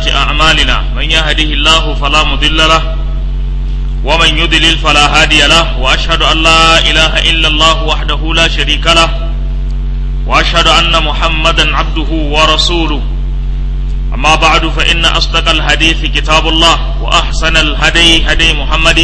سيئات أعمالنا من يهده الله فلا مضل له ومن يضلل فلا هادي له وأشهد أن لا إله إلا الله وحده لا شريك له وأشهد أن محمدا عبده ورسوله أما بعد فإن أصدق الحديث كتاب الله وأحسن الهدي هدي محمد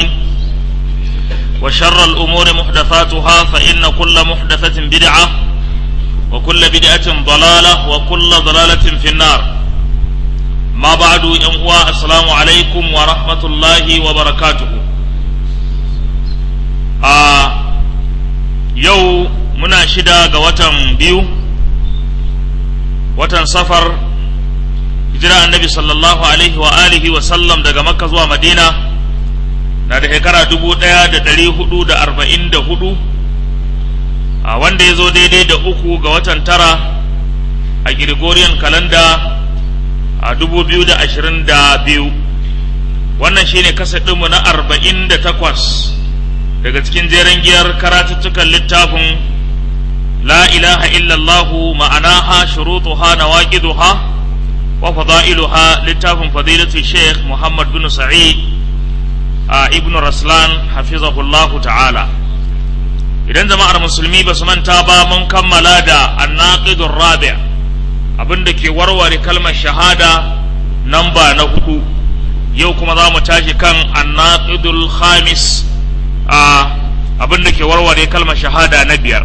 وشر الأمور محدثاتها فإن كل محدثة بدعة وكل بدعة ضلالة وكل ضلالة في النار ما بعد ينقوى السلام عليكم ورحمة الله وبركاته يو مناشدة قوة بيو وتن سفر hijira annabi sallallahu alaihi wa alihi wa sallam daga makka zuwa madina na da shekara 1444 a wanda ya zo daidai da 3 ga watan tara a Gregorian calendar a 2022 wannan shine kasar ɗinmu na 48 daga cikin jeren giyar karatuttukan littafin la ilaha illallahu ma'anaha shurutuha nawaqiduha وفضائلها لتافن فضيلة الشيخ محمد بن سعيد ابن رسلان حفظه الله تعالى idan jama'ar musulmi ba su manta ba mun kammala da annaqidur rabi' abinda ke warware kalmar shahada namba na 4 yau kuma za mu tashi kan annaqidul khamis abinda ke warware kalmar shahada na 5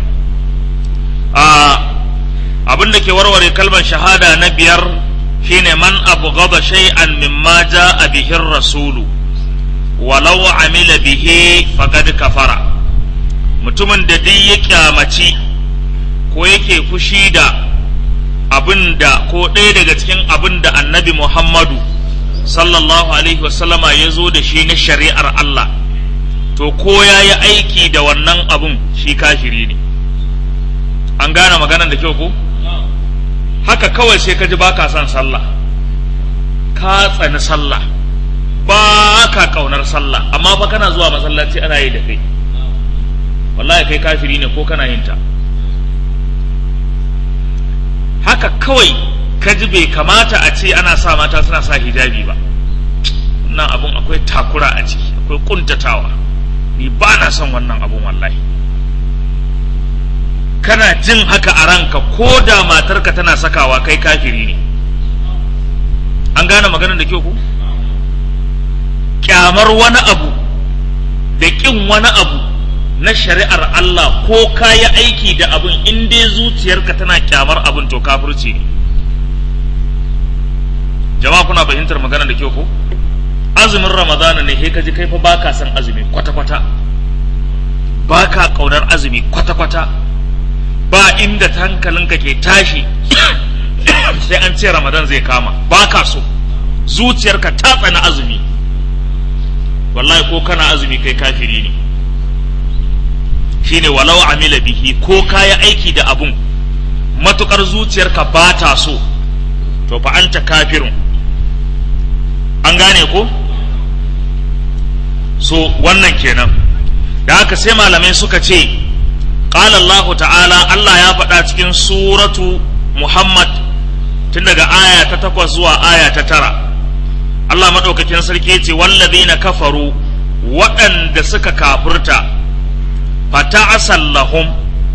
abinda ke warware kalmar shahada na 5 shine man abghada shay'an mimma jaa bihi ar-rasulu walau amila bihi faqad kafara mutumin da duk ya kyamaci ko yake fushi da abinda ko ɗaya daga cikin abinda annabi Muhammadu sallallahu alaihi wasallama ya zo da shi na shari'ar Allah to ko ya yi aiki da wannan abun shi kafiri ne an gane maganar da kyau ko haka kawai sai ka ji ba ka son sallah ka tsani sallah ba ka kaunar sallah amma fa kana zuwa masallaci ana yi da kai wallahi kai kafiri ne ko kana yin ta haka kawai ka ji bai kamata a ce ana sa mata suna sa hijabi ba wannan abun akwai takura a ciki akwai kuntatawa ni ba na son wannan abun wallahi kana jin haka a ranka ko da matarka tana sakawa kai kafiri ne an gane maganar da kyau ku kyamar wani abu da kin wani abu na shari'ar Allah ko kayi aiki da abun in dai zuciyarka tana kyamar abun to kafirci ne jama'a kuna fahimtar maganar da kyau ku azumin ramadana ne sai ka ji kai fa baka son azumi kwata-kwata baka kaunar azumi kwata-kwata ba inda hankalinka ke tashi sai an ce Ramadan zai kama ba ka so zuciyarka ta tsana azumi wallahi ko kana azumi kai kafiri ne shine walau amila bihi ko kaya aiki da abun matukar zuciyarka ba ta so to fa anta kafirun an gane ko so wannan kenan da haka sai malamai suka ce قال الله تعالى الله يا فدا cikin suratu Muhammad tun daga aya ta 8 zuwa aya ta 9 Allah madaukakin sarki yace wallazina kafaru waɗanda suka kafirta fata'asal lahum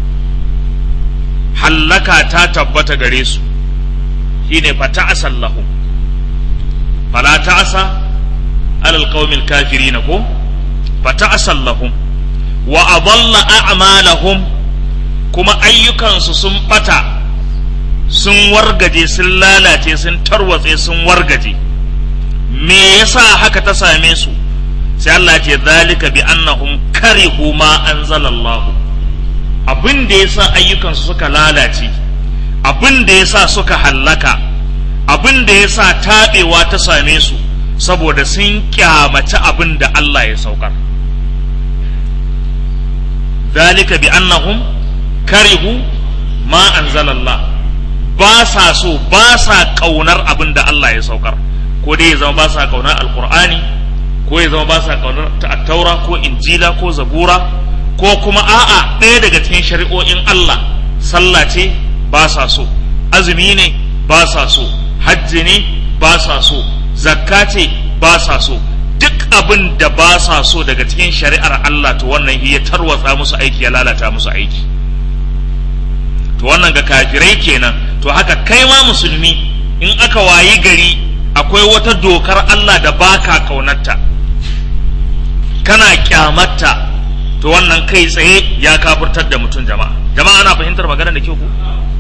hallaka ta tabbata gare su shine fata'asal lahum fala ta'asa alal qaumil kafirin ko fata'asal lahum wa adalla a'malahum kuma ayyukansu sun bata sun wargaje sun lalace sun tarwatse sun wargaje me yasa haka ta same su sai Allah ya ce zalika bi annahum karihu ma anzalallahu abin da yasa ayyukansu suka lalace abin da yasa suka hallaka abin da yasa tabewa ta same su saboda sun kyamaci abin da Allah ya saukar ذلك بأنهم كرهوا ما أنزل الله باسا سو باسا قونر أبن دا الله يسوكر ko dai ya zama ba sa kaunar alkur'ani ko ya zama ba sa kaunar taura ko injila ko zabura ko kuma a'a ɗaya daga cikin shari'o'in Allah sallah ce ba sa so azumi ne ba sa so hajji ne ba sa so, zakka ce ba sa so, duk abin da ba sa so daga cikin shari'ar Allah to wannan ya tarwatsa musu aiki, ya lalata musu aiki. To wannan ga kafirai kenan. To haka kai ma musulmi in aka wayi gari akwai wata dokar Allah da baka kaunarta, kana kyamatta, to wannan kai tsaye ya kafirtar da mutum. Jama'a ana fahimtar magana da kyau ko?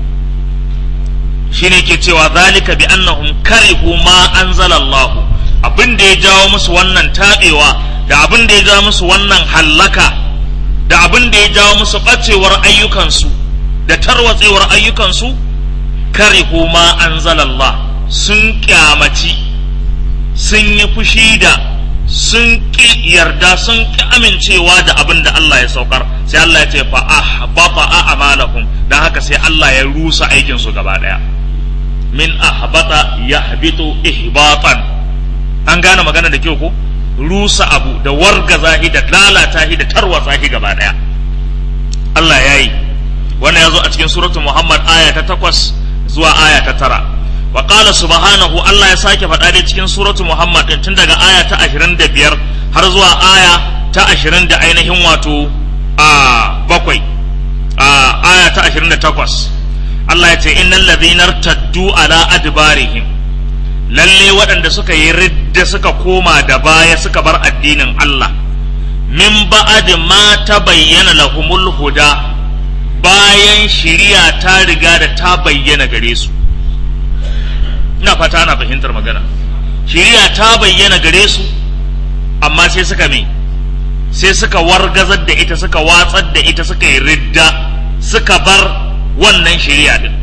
Shine ke cewa zalika bi annahum karihu ma anzalallahu, abin da ya jawo musu wannan tabewa, da abin da ya jawo musu wannan hallaka, da abin da ya jawo musu bacewar ayyukansu da tarwatsewar ayyukansu, karihu ma anzalallah, sun kyamaci, sun yi fushi da, sun ki yarda, sun ki amincewa da abin da Allah ya saukar. Sai Allah ya ce fa ahbata a'malahum, dan haka sai Allah ya rusa aikin su gaba daya. Min ahbata yahbitu ihbatan, an gane magana da kyau ko? Rusa abu da wargaza shi da lalata shi da tarwatsa shi gaba daya. Allah yayi wannan yazo a cikin suratul Muhammad aya ta 8 zuwa aya ta 9. Wa qala subhanahu, Allah ya sake faɗa dai cikin suratul Muhammad din tun daga aya ta 25 har zuwa aya ta 20 da ainihin wato bakwai, aya ta 28. Allah ya ce innal ladhina irtaddu ala adbarihim, lalle waɗanda suka yi ridda suka koma da baya suka bar addinin Allah, min ba'd ma tabayyana lahumul huda, bayan shiriya ta riga da ta bayyana gare su. Ina fata ana fahimtar magana. Shiriya ta bayyana gare su, amma sai suka sai suka wargazar da ita, suka watsar da ita, suka yi ridda, suka bar wannan shiriya din.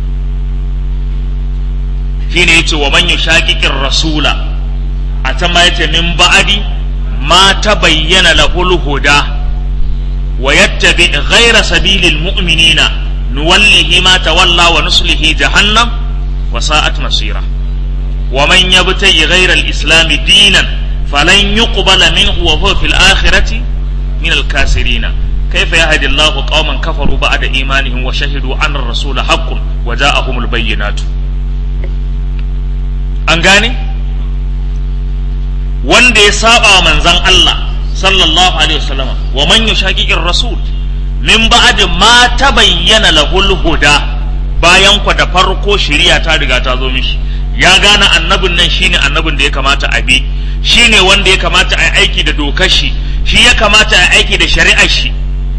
Shine yace wa man yushaqiqir rasula, a can ma yace min ba'di ma tabayyana lahul huda wa yattabi ghayra sabilil mu'minina nuwallihi ma tawalla wa nuslihi jahannam wa sa'at masira. Wa man yabtaghi ghayra al-islam dinan falan yuqbala minhu wa huwa fil akhirati min al-kasirin. Kayfa yahdi Allahu qauman kafaru ba'da imanihim wa shahidu anna ar-rasula haqqun wa ja'ahumul bayyinatu. An gane? Wanda ya saba manzan Allah sallallahu alaihi wasallam, wa man yushaqiqir rasul min ba'd ma tabayyana lahul huda, bayan ku da farko shari'a ta riga ta zo mishi, ya gane annabin nan shine annabin da ya kamata a bi, shine wanda ya kamata a aiki da dokar shi ya kamata a aiki da shari'ar shi.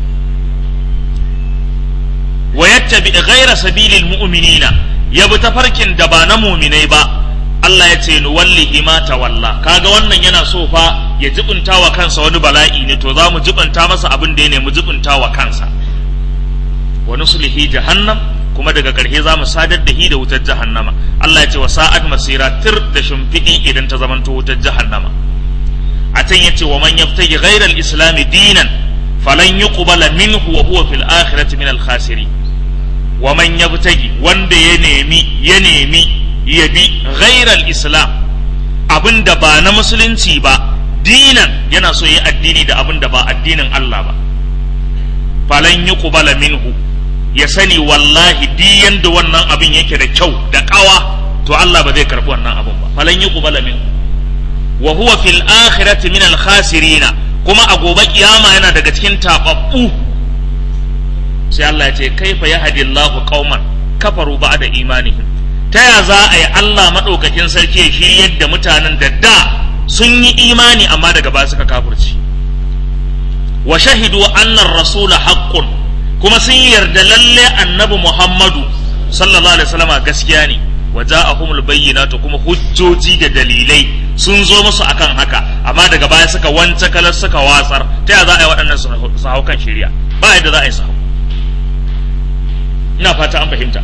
Wa yattabi ghayra sabilil mu'minina, yabi tafarkin da ba na mu'minai ba. Allah ya ce nuwallihi ma tawalla. Kaga wannan yana so fa ya jibunta wa kansa wani bala'i ne, to za mu jibunta masa abin da ya nemi jibunta wa kansa. Wa nuslihi jahannam, kuma daga ƙarshe za mu sadar da hi da wutar jahannama. Allah ya ce wa sa'at masira, tir da shimfiɗi idan ta zamanto wutar jahannama. A can ya ce wa man yaftagi ghayra al-islam dinan falan yuqbala minhu wa huwa fil akhirati min al-khasirin. Wa man yaftagi, wanda ya nemi ya bi ghairal islam, abin da ba na musulunci ba, dinan yana so yi addini da abin da ba addinin Allah ba, falan yuqbala minhu, ya sani wallahi diyan da wannan abin yake da kyau da kawa, to Allah ba zai karbi wannan abin ba. Falan yuqbala minhu wa huwa fil akhirati min al khasirina, kuma a gobe kiyama yana daga cikin tababbu. Sai Allah ya ce kaifa yahdi Allahu qauman kafaru ba'da imanihim, ta ya za a yi Allah maɗaukakin sarki ya shiryar da mutanen da sun yi imani amma daga baya suka kafirci. Wa shahidu annar rasula haqqun, kuma sun yarda lalle annabi Muhammadu sallallahu alaihi wasallam gaskiya ne. Wa ja'ahumul bayyinatu, kuma hujjoji da dalilai sun zo musu akan haka, amma daga baya suka wance kalar suka watsar. Ta ya za a yi waɗannan su hau kan shiriya? Ba yadda za a yi su hau. Ina fata an fahimta.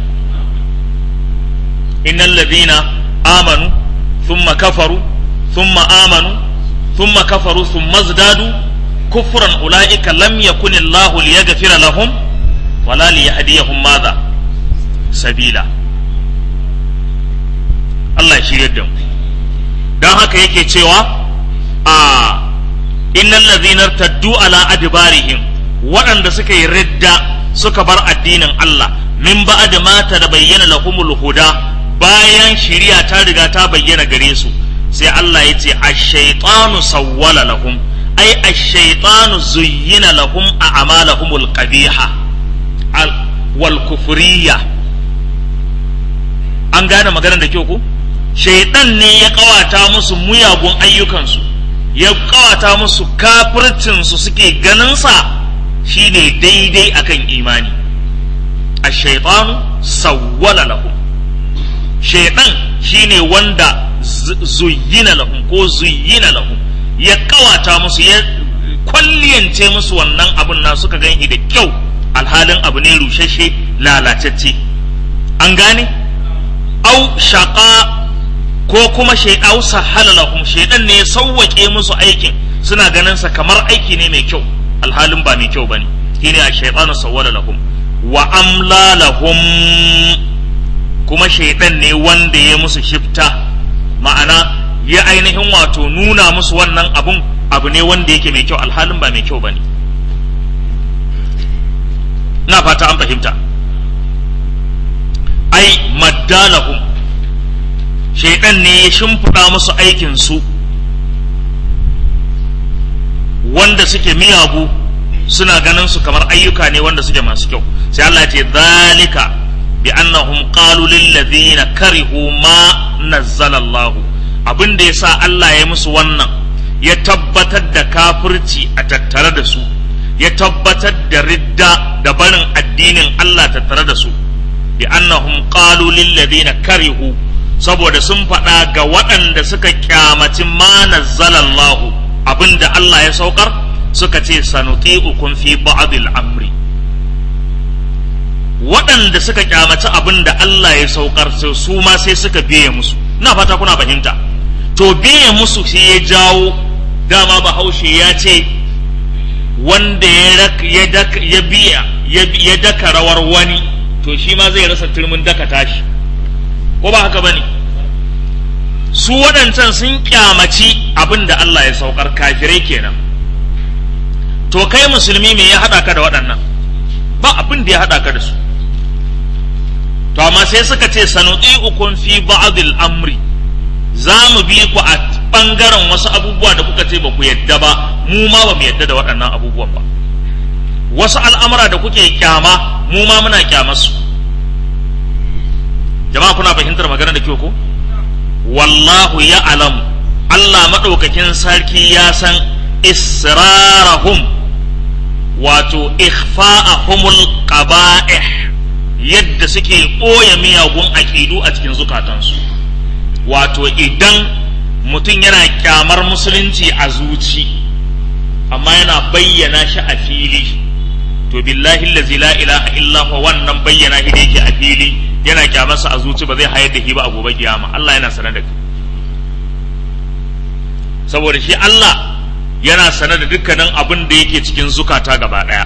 Innal ladhina amanu thumma kafaru thumma amanu thumma kafaru thumma izdadu kufran ulaika lam yakun Allahu liyaghfira lahum wala liyahdiyahum madha sabila. Allah ya shirye da mu. Dan haka yake cewa innal ladhina irtaddu ala adbarihim, waɗanda suka yi ridda suka bar addinin Allah, min ba'da ma tabayyana lahumul huda, bayan shiriya ta riga ta bayyana gare su sai Allah ya ce ash-shaytanu sawwala lahum ai ash-shaytanu zuyyina lahum a'malahumul qabiha wal kufriyya. An gane maganar da kyau ko? Shaytan ne ya kawata musu muyagun ayyukansu, ya kawata musu kafircinsu, suke ganinsa shine daidai akan imani. Ash-shaytanu sawwala lahum, shaytan shine wanda zuyyina lahum ko zuyyina lahum, ya kawata musu, ya kwalliyance musu wannan abun na suka gani da kyau, alhalin abu ne rushashe lalacecce. An gane? Au shaqa, ko kuma shaidau sahala lahum, shaidan ne ya sauwake musu aikin, suna ganin sa kamar aiki ne mai kyau, alhalin ba mai kyau bane. Shine ash-shaytanu sawwala lahum wa amla lahum, kuma shaidan ne wanda ya musu shifta, ma'ana ya ainihin wato nuna musu wannan abun abu ne wanda yake mai kyau, alhalin ba mai kyau bane. Na fata an fahimta. Ai maddalahum, shaidan ne ya shimfiɗa musu aikinsu wanda suke miyagu, suna ganin su kamar ayyuka ne wanda suke masu kyau. Sai Allah ya ce zalika bi annahum qalu lil ladina karihu ma nazzala Allah, abin da yasa Allah ya musu wannan, ya tabbatar da kafirci a tattare da su, ya tabbatar da ridda da barin addinin Allah tattare da su. Bi annahum qalu lil ladina karihu, saboda sun faɗa ga waɗanda suka kyamaci ma nazzalallahu, abinda Allah ya saukar, suka ce sanuti'ukum fi ba'dil amri. Waɗanda suka kyamaci abinda Allah ya saukar su ma sai suka biye musu. Ina fata kuna fahimta. To biye musu sai ya jawo, dama Bahaushe ya ce wanda ya daka rawar wani, to shi ma zai rasa turmin daka tashi, ko ba haka bane? Su waɗancan sun kyamaci abin da Allah ya saukar, kafirai kenan. To kai musulmi me ya haɗa ka da waɗannan? Ba abin da ya haɗa ka da su. To amma sai suka ce sanuti'ukum fi ba'dil amri, za mu bi ku a ɓangaren wasu abubuwa da kuka ce ba ku yadda ba, mu ma ba mu yadda da waɗannan abubuwan ba. Wasu al'amura da kuke kyama, mu ma muna kyamarsu. Jama'a kuna fahimtar magana da kyau ko? Wallahu ya alamu, Allah maɗaukakin sarki ya san israrahum, wato ikhfa'ahumul qaba'ih, yadda suke ɓoye miyagun aƙidu a cikin zukatansu. Wato idan mutum yana kyamar musulunci a zuci, amma yana bayyana shi a fili, to billahi allazi la ilaha illa huwa, wannan bayyana shi da yake a fili yana kyamarsa a zuci ba zai hayar da shi ba a gobe kiyama. Allah yana sanar da kai, saboda shi Allah yana sanar da dukkanin abin da yake cikin zukata gaba daya.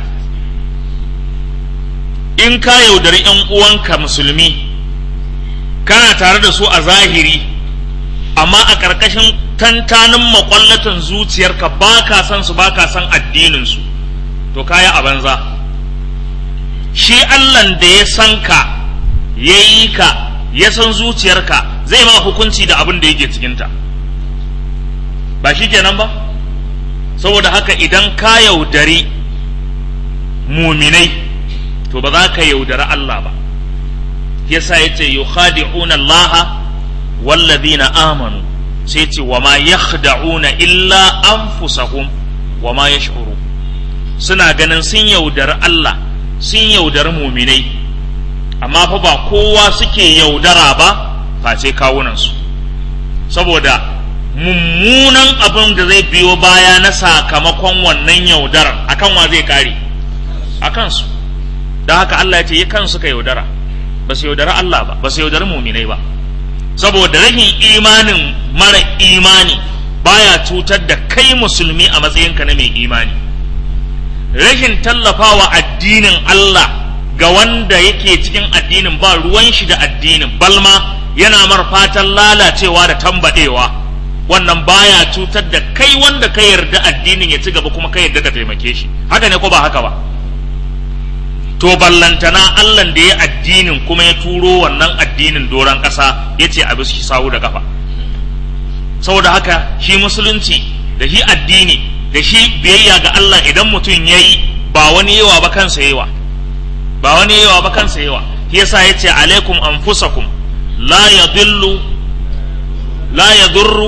In ka yaudari ƴan uwanka musulmi, kana tare da su a zahiri, amma a ƙarƙashin tantanin maƙwallatan zuciyarka ba ka san su, ba ka san addinin su, to kaya a banza. Shi Allahn da ya san ka, ya yi ka, ya san zuciyarka, zai ma hukunci da abin da yake cikinta, ba shi kenan ba? Saboda haka idan ka yaudari muminai, to ba za ka yaudari Allah ba. Yasa ya ce yukhadi'una Allah wallazina amanu, sai ce wa ma yakhda'una illa anfusahum wa ma yash'urun. Suna ganin sun yaudari Allah, sun yaudari muminai, amma fa ba kowa suke yaudara ba face kawunansu, saboda mummunan abin da zai biyo baya na sakamakon wannan yaudarar akan wa zai kare? A kansu. Don haka Allah ya ce yi kansu ka yaudara, ba su yaudari Allah ba, ba su yaudari muminai ba. Saboda rashin imanin mara imani baya cutar da kai musulmi a matsayinka na mai imani. Rashin tallafawa addinin Allah ga wanda yake cikin addinin, ba ruwan shi da addinin, balma yana mar fatan lalacewa da tambadewa, wannan baya cutar da kai wanda ka yarda addinin ya ci gaba kuma ka yarda ka taimake shi. Haka ne ko ba haka ba? to ballantana Allah da ya addinin kuma ya turo wannan addinin doron ƙasa ya ce a bi shi sawu da kafa. Saboda haka shi musulunci da shi addini da shi biyayya ga Allah idan mutum ya yi ba wani yawa ba kansa yawa, ba wani yawa ba kansa yawa. Shi yasa ya ce alaikum anfusakum la yadullu la yadurru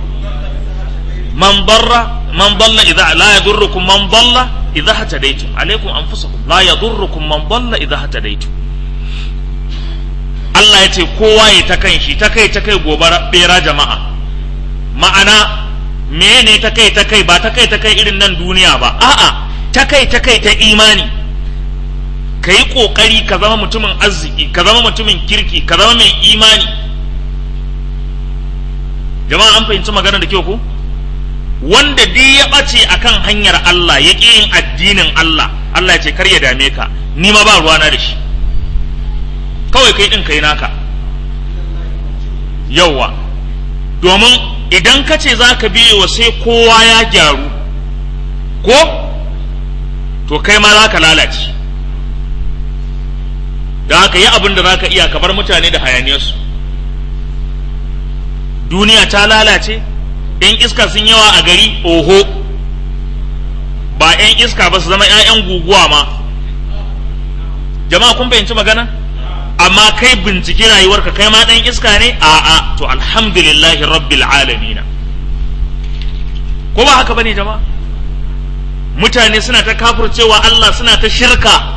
man dalla idza la yadurrukum man dalla idza hatadaytum alaikum anfusakum la yadurrukum man dalla idza hatadaytum. Allah ya ce kowa ya ta kan shi, ta kai gobara bera jama'a. Ma'ana mene ta kai ba ta kai irin nan duniya ba, a'a ta kai ta imani. Ka yi ƙoƙari ka zama mutumin arziki, ka zama mutumin kirki, ka zama mai imani. Jama'a an fahimci magana da kyau ko? Wanda duk ya ɓace akan hanyar Allah ya ƙi yin addinin Allah, Allah ya ce kar ya dame ka, ni ma ba ruwana da shi. Kawai kai ɗin kai naka. Yawwa, domin idan ka ce za ka biye wa sai kowa ya gyaru, ko? To kai ma za ka lalace. Da haka yi abin da za ka iya, ka bar mutane da hayaniyarsu. Duniya ta lalace, ‘yan iska sun yawa a gari, oho, ba ‘yan iska ba su zama ‘ya'yan guguwa ma. Jama'a kun fahimci magana? Amma kai binciki rayuwarka, kai ma ɗan iska ne? A'a, to alhamdulillahi rabbil alamina. Ko ba haka bane jama'a? Mutane suna ta kafircewa Allah, suna ta shirka.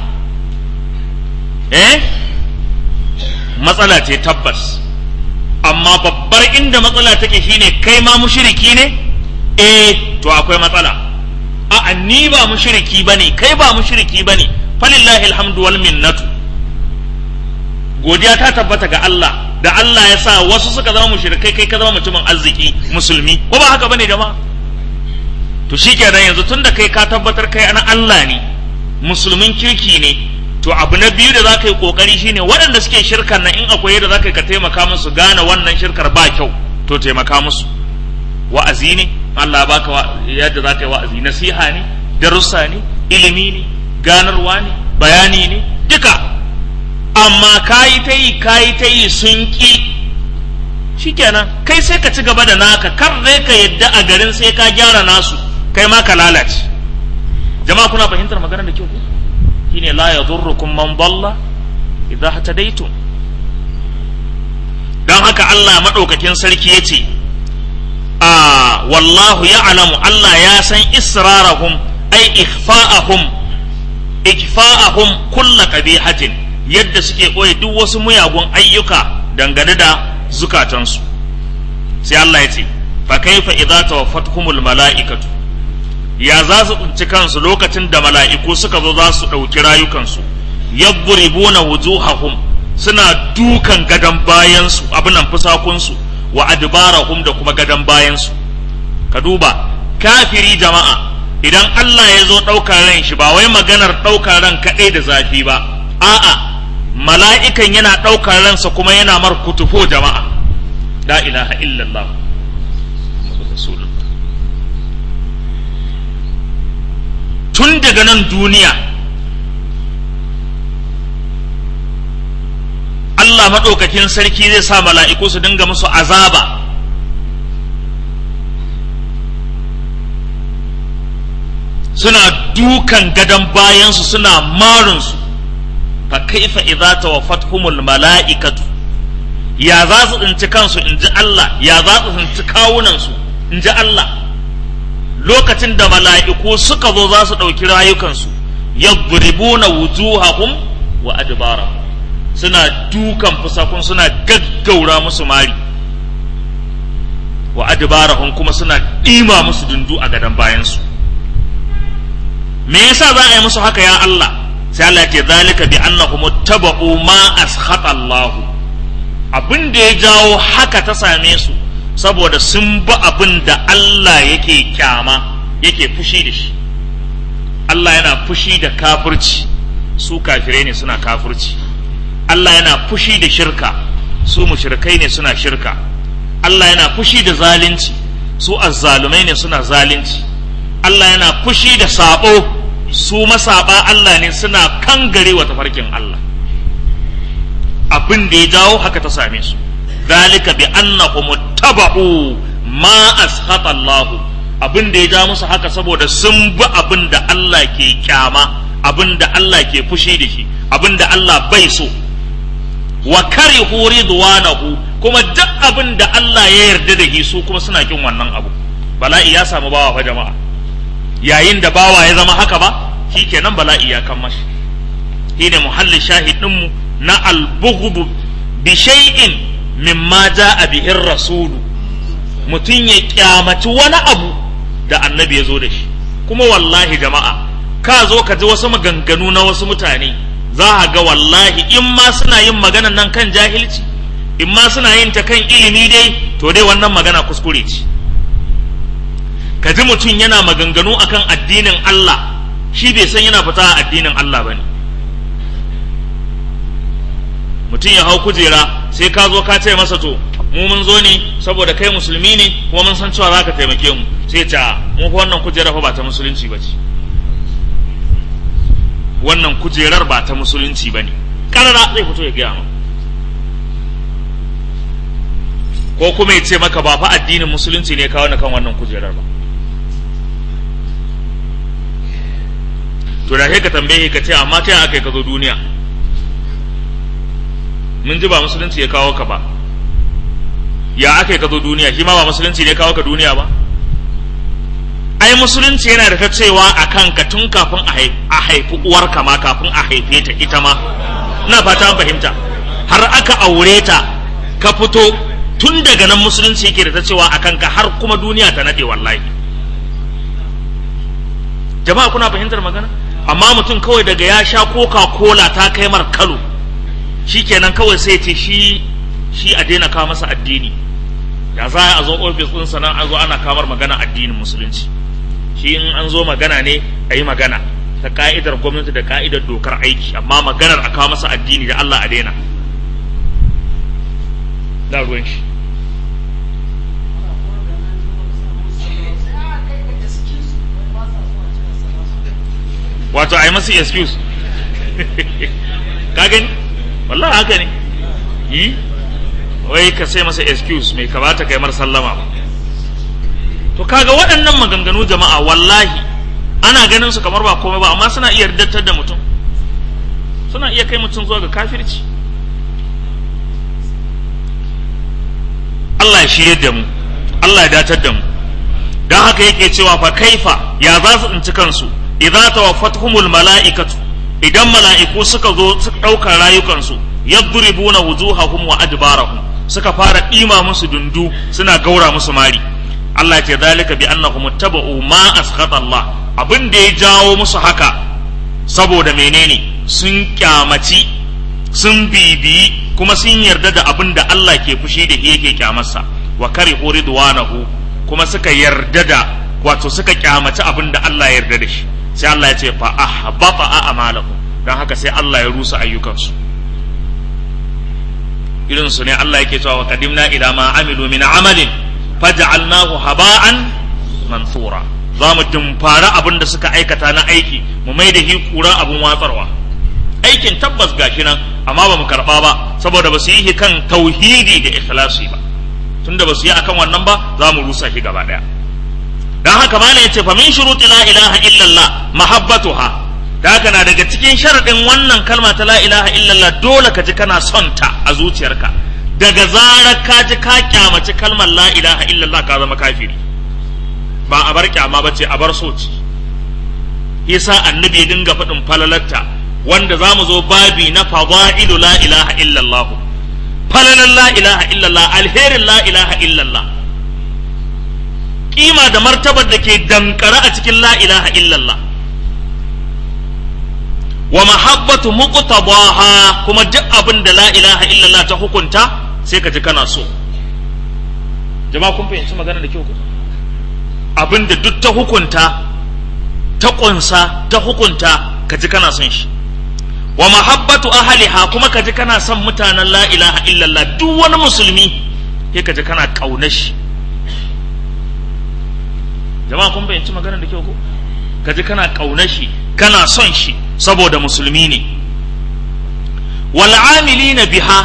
Matsala ce tabbas. Amma babbar inda matsala take shine kai ma mushriki ne? To akwai matsala. A'a ni ba mushriki bane, kai ba mushriki bane. Falillahi alhamdu wal minnatu. Godiya ta tabbata ga Allah da Allah ya sa wasu suka zama mushrikai, kai ka zama mutumin arziki musulmi. Ko ba haka bane jama'a? To shikenan yanzu tunda kai ka tabbatar kai ana Allah ne, musulmin kirki ne, to abu na biyu da za ka yi kokari shine waɗanda suke shirkan nan in akwai yadda za ka yi ka taimaka musu gane wannan shirkar ba kyau, to taimaka musu. Wa'azi ne, Allah baka yadda za ka yi wa'azi, nasiha ne, darussa ne, ilimi ne, ganarwa ne, bayani ne, duka. Amma kayi ta yi sun ƙi, shikenan kai sai ka ci gaba da naka, kar dai ka yadda a garin sai ka gyara nasu, kai ma ka lalace. Jama'a kuna fahimtar maganar da kyau ko? Shine la yadurrukum man dalla idza hatadaytum. Dan haka Allah madaukakin sarki yace wallahu ya'lamu, Allah ya san israrahum ay ikfa'ahum kullu qabihatin, yadda suke koyi duk wasu muyagun ayyuka dangane da zukatansu. Sai Allah yace fa kaifa idza tawaffatuhumul mala'ikatu, ya za su tsinci kansu lokacin da mala'iku suka zo za su ɗauki rayukansu. Yadribuna wujuhahum, suna dukan gadan bayansu, abinan fusakunsu, wa adbarahum da kuma gadan bayansu. Ka duba kafiri jama'a, idan Allah ya zo ɗaukar ran shi, ba wai maganar ɗaukar ran kaɗai da zafi ba, a'a mala'ikan yana ɗaukar ransa kuma yana mar kutufo jama'a. La ilaha illallah. Tun daga nan duniya Allah maɗaukakin sarki zai sa mala'iku su dinga musu azaba. Suna dukan gadon bayansu, suna marinsu. Fa kaifa idza tawaffatuhumul mala'ikatu, ya za su tsinci kansu in ji Allah, ya za su tsinci kawunansu in ji Allah lokacin da mala'iku suka zo za su ɗauki rayukansu. Yadribuna wujuhahum wa adbarahum, suna dukan fusakun, suna gaggaura musu mari, wa adbarahum kuma suna ɗima musu dundu a gadon bayansu. Me yasa za a yi musu haka ya Allah? Sai Allah ya ce zalika bi annahum ittaba'u ma askhata Allah. Abin da ya jawo haka ta same su saboda sun bi abin da Allah yake kyama, yake fushi da shi. Allah yana fushi da kafirci, su kafirai ne suna kafirci. Allah yana fushi da shirka, su mushrikai ne suna shirka. Allah yana fushi da zalunci, su azzalumai ne suna zalunci. Allah yana fushi da sabo, su masaba Allah ne, suna kangare wa tafarkin Allah. Abin da ya jawo haka ta same su, zalika bi annahum tabau ma askhata Allah. Abin da ya ja musu haka saboda sun bi abin da Allah ke kyama, abin da Allah ke fushi da shi, abin da Allah bai so. Wa karihu ridwanahu, kuma duk abin da Allah ya yarda da shi su kuma suna kin wannan abu. Bala'i ya samu bawa fa jama'a. Yayin da bawa ya zama haka ba, shikenan bala'i ya kan mashi. Shine muhallin shahidin mu na al-bughd bi shay'in mimma jaa bihi ar-rasul. Mutun ya kyamaci wani abu da annabi ya zo da shi. Kuma wallahi jama'a, ka zo ka ji wasu maganganu na wasu mutane, za a ga wallahi in ma suna yin maganan nan kan jahilci, in ma suna yin ta kan ilimi dai, to dai wannan magana kuskure ce. Ka ji mutum yana maganganu akan addinin Allah, shi bai san yana fita a addinin Allah ba ne. Mutum ya hau kujera, sai ka zo ka ce masa to mu mun zo ne saboda kai musulmi ne kuma mun san cewa za ka taimake mu, sai ta mu fa wannan kujera fa ba ta musulunci ba ce, wannan kujerar ba ta musulunci ba ne, karara zai fito ya gaya ma. Ko kuma ya ce maka ba fa addinin musulunci ne kawo na kan wannan kujerar ba. To da kai ka tambaye ka ce amma ta yaya aka yi ka zo duniya? Mun ji ba musulunci ya kawo ka ba, ya aka yi ka zo duniya? Shi ma ba musulunci ne kawo ka duniya ba. Ai musulunci yana da ta cewa a kanka tun kafin a haifi uwarka ma, kafin a haife ta ita ma. Ina fata an fahimta. Har aka aure ta ka fito, tun daga nan musulunci yake da ta cewa a kanka har kuma duniya ta nade wallahi. Jama'a kuna fahimtar magana? Amma mutum kawai daga ya sha Coca-Cola ta kai mar kalo, shikenan kawai sai ce shi a daina kawo masa addini. Ya za a zo ofis ɗinsa nan an zo ana kamar magana addinin musulunci. Shi in an zo magana ne a yi magana ta ka'idar gwamnati da ka'idar dokar aiki, amma maganar a kawo masa addini da Allah a daina. Da ruwan shi. Wato a yi masu excuse. Ka gani? Wallahi haka ne. Yi? Wai ka sai masa excuse mai kamata kai mar sallama ba. To kaga waɗannan maganganu jama'a wallahi ana ganin su kamar ba komai ba, amma suna iya daddatar da mutum, suna iya kai mutum zuwa ga kafirci. Allah ya shirye da mu, Allah ya datar da mu. Dan haka yake cewa fa kaifa, ya za su tsinci kansu idza tawaffatuhumul mala'ikatu, idan mala'iku suka zo suka ɗaukar rayukansu, yadribuna wujuhahum wa adbarahum, suka fara ɗima musu dundu suna gaura musu mari. Allah ya ce zalika bi annahum ittaba'u ma askhata Allah, abin da ya jawo musu haka saboda menene? Sun kyamaci, sun bibiyi kuma sun yarda da abin da Allah ke fushi da yake kyamarsa. Wa karihu ridwanahu, kuma suka yarda da, wato suka kyamaci abin da Allah ya yarda da shi. Sai Allah ya ce fa ahbata a'malahum, dan haka sai Allah ya rusa ayyukansu. Irin su ne Allah yake cewa wa qadimna ila ma amilu min amalin faj'alnahu haba'an mansura. Za mu dumfara abin da suka aikata na aiki, mu mai da kura abin watsarwa. Aikin tabbas gashi nan, amma ba mu karba ba saboda ba su yi kan tauhidi da ikhlasi ba. Tunda ba su yi akan wannan ba, za mu rusa shi gaba daya. Dan haka malai yace fa min shuruti la ilaha illallah mahabbatuha. Da haka na daga cikin sharadin wannan kalma ta la ilaha illallah, dole ka ji kana son ta a zuciyarka. Daga zarar ka ji ka kyamaci kalmar la ilaha illallah, ka zama kafiri. Ba a bar kyama bace, a bar so ce. Yasa annabi ya dinga faɗin falalarta, wanda za mu zo babi na fadailu la ilaha illallah. Falalan la ilaha illallah, alherin la ilaha illallah, kima da martabar da ke dankara a cikin la ilaha illallah. Wa mahabbatu muqtadaha, kuma duk abin da la ilaha illallah ta hukunta sai ka ji kana so. Jama'a kun fahimci magana da kyau ko? Abin da duk ta hukunta, ta kunsa, ta hukunta, ka ji kana son shi. Wa mahabbatu ahliha, kuma ka ji kana son mutanen la ilaha illallah, duk wani musulmi sai ka ji kana kaunar shi. Jama'a kun fahimci magana da kyau ko? Ka ji kana kaunar shi, kana son shi saboda musulmi ne. wal amilina biha,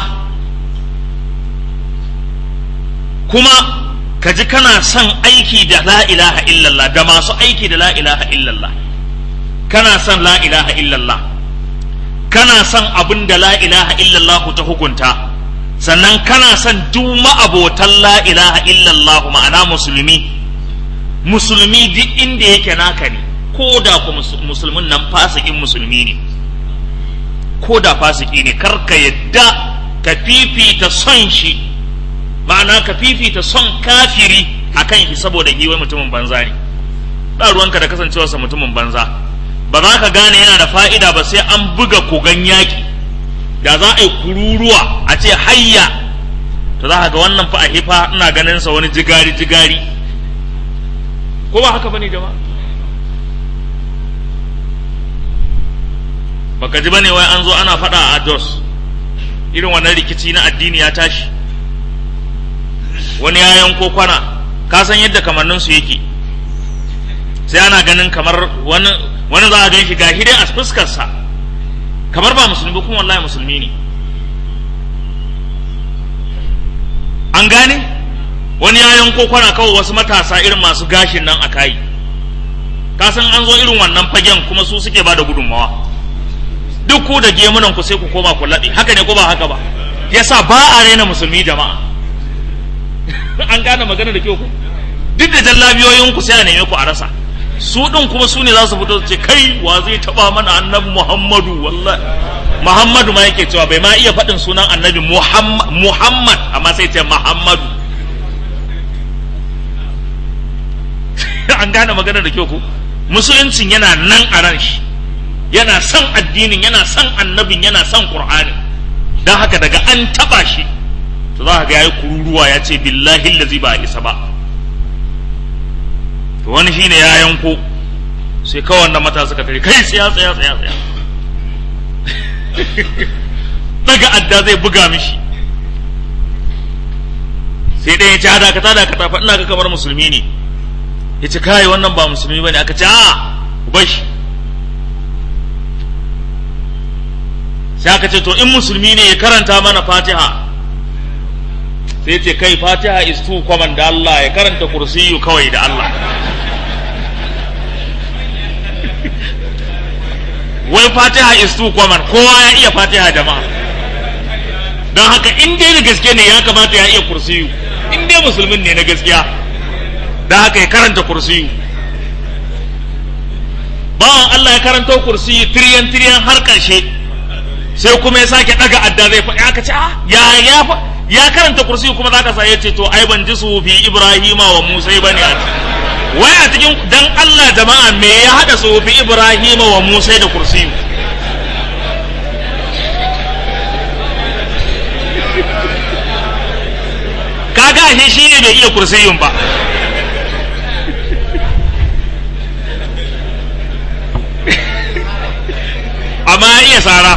kuma kaji kana son aiki da la ilaha illallah, da masu aiki da la ilaha illallah. Kana son la ilaha illallah, kana son abin da la ilaha illallah ta hukunta, sannan kana son duk ma'abotan la ilaha illallah, ma'ana musulmi duk inda yake naka ne, ko da ku musulmin nan fasikin musulmi ne, ko da fasiki ne, karka yadda ka fifita son shi, ma'ana ka fifita son kafiri akan shi saboda wai mutumin banza ne. ba ruwanka da kasancewarsa mutumin banza. Ba za ka gane yana da fa'ida ba sai an buga kogan yaƙi, da za a yi kururuwa a ce hayya, to za ka ga wannan fa a hifa ina ganin sa wani jigari ko ba haka bane jama'a? Baka ji bane wai an zo ana faɗa a Jos, irin wannan rikici na addini ya tashi, wani ya yanko kwana, ka san yadda kamannin su yake, sai ana ganin kamar wani za a gan shi gashi dai a fuskarsa kamar ba musulmi ba, kuma wallahi musulmi ne. An gane wani ya yanko kwana kawai, wasu matasa irin masu gashin nan a kai, ka san an zo irin wannan fagen kuma su suke ba da gudunmawa. Duk ku da gemunan ku sai ku koma ku laɗe, haka ne ko ba haka ba? Yasa ba a raina musulmi jama'a. An gane magana da kyau ku? Duk da jallabiyoyin ku sai a neme ku a rasa. Su ɗin kuma su ne za su fito su ce kai wa zai taɓa mana annabi Muhammadu. Wallahi Muhammadu ma yake cewa bai ma iya faɗin sunan annabi Muhammad, amma sai ce Muhammadu. An gane magana da kyau ku? Musuluncin yana nan a ran shi, yana son addinin, yana son annabin, yana son Qur'ani. Dan haka daga an taɓa shi to za ka ga yayi kururuwa ya ce billahi allazi ba isa ba. To wani shine ya yanko, sai kawai wannan mata suka tare, kai tsaya daga adda zai buga mishi, sai ɗaya ya ce dakata fa ina ga kamar musulmi ne. Ya ce kai wannan ba musulmi bane. Aka ce a bashi. Sai aka ce to in musulmi ne ya karanta mana Fatiha. Sai ce kai Fatiha is too common da Allah, ya karanta kursiyu kawai da Allah. Wai Fatiha is too common, kowa ya iya Fatiha jama'a. Don haka in dai da gaske ne ya kamata ya iya kursiyu, in dai musulmin ne na gaskiya, don haka ya karanta kursiyu. Bawan Allah ya karanta kursiyu tiriyan har ƙarshe, sai kuma ya sake ɗaga adda zai faɗi. Aka ce ya karanta kursiyu kuma za ka sa ya ce to ai ban ji su fi Ibrahima wa Musa bane a wai a cikin, dan Allah jama'a me ya hada sufi Ibrahim wa Musa da kursiyu? Kaga ashe shi ne bai iya kursiyun ba. Amma ya iya sara.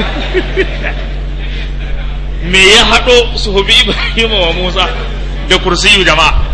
Me ya hado sufi Ibrahim wa Musa da kursiyu jama'a?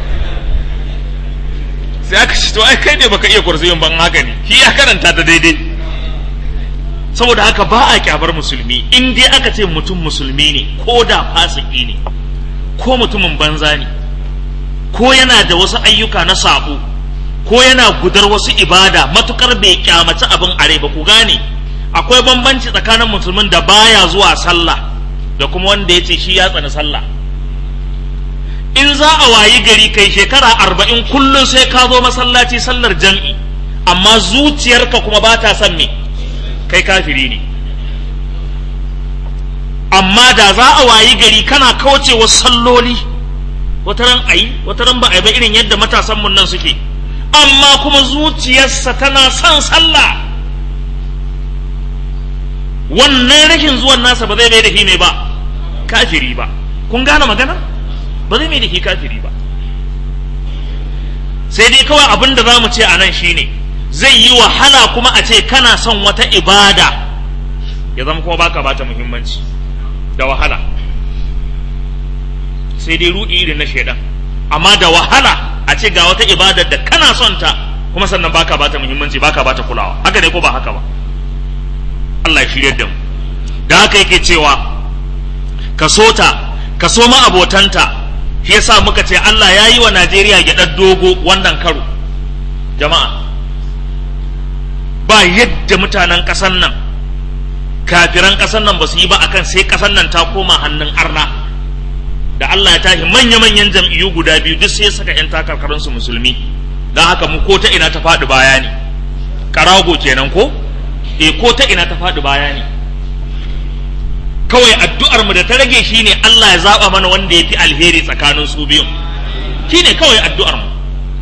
Sai aka ce to ai kai ne baka iya kursiyin ban haka ne, shi ya karanta ta daidai. Saboda haka ba a kyabar musulmi, in dai aka ce mutum musulmi ne, ko da fasiki ne, ko mutumin banza ne, ko yana da wasu ayyuka na sabo, ko yana gudar wasu ibada, matukar bai kyamaci abin are ba. Ku gane akwai bambanci tsakanin musulmin da baya zuwa sallah da kuma wanda ya ce shi ya tsani sallah. In za a wayi gari kai shekara 40 kullum sai ka zo masallaci sallar jam'i, amma zuciyarka kuma ba ta son me, kai kafiri ne. Amma da za a wayi gari kana kaucewa salloli, wataran ayi wataran ba a yi ba, irin yadda matasan mun nan suke, amma kuma zuciyarsa tana son sallah, wannan rashin zuwan nasa ba zai bai da shi ne ba kafiri ba. Kun gane magana? Ba zai mai da shi kafiri ba. Sai dai kawai abin da za mu ce a nan shine zai yi wahala kuma a ce kana son wata ibada ya zama kuma baka bata muhimmanci, da wahala. Sai dai rudi irin na shaidan, amma da wahala a ce ga wata ibadar da kana son ta kuma sannan baka bata muhimmanci, baka bata kulawa. Haka ne ko ba haka ba? Allah ya shirye da mu. Da haka yake cewa ka so ta, ka so ma abotanta. Shi yasa muka ce Allah ya yi wa Najeriya gyaɗar dogo wannan karo. Jama'a, ba yadda mutanen ƙasar nan, kafiran ƙasar nan ba su yi ba akan sai ƙasar nan ta koma hannun arna. Da Allah ya tashi manya-manyan jam'iyyu guda biyu duk sai saka 'yan takarkarinsu musulmi. Don haka mu ko ta ina ta faɗi baya ne. Karago kenan ko? Ko ta ina ta faɗi baya ne. Kawai addu'ar mu da ta rage shine Allah ya zaba mana wanda ya fi alheri tsakanin su biyun. Shine kawai addu'ar mu.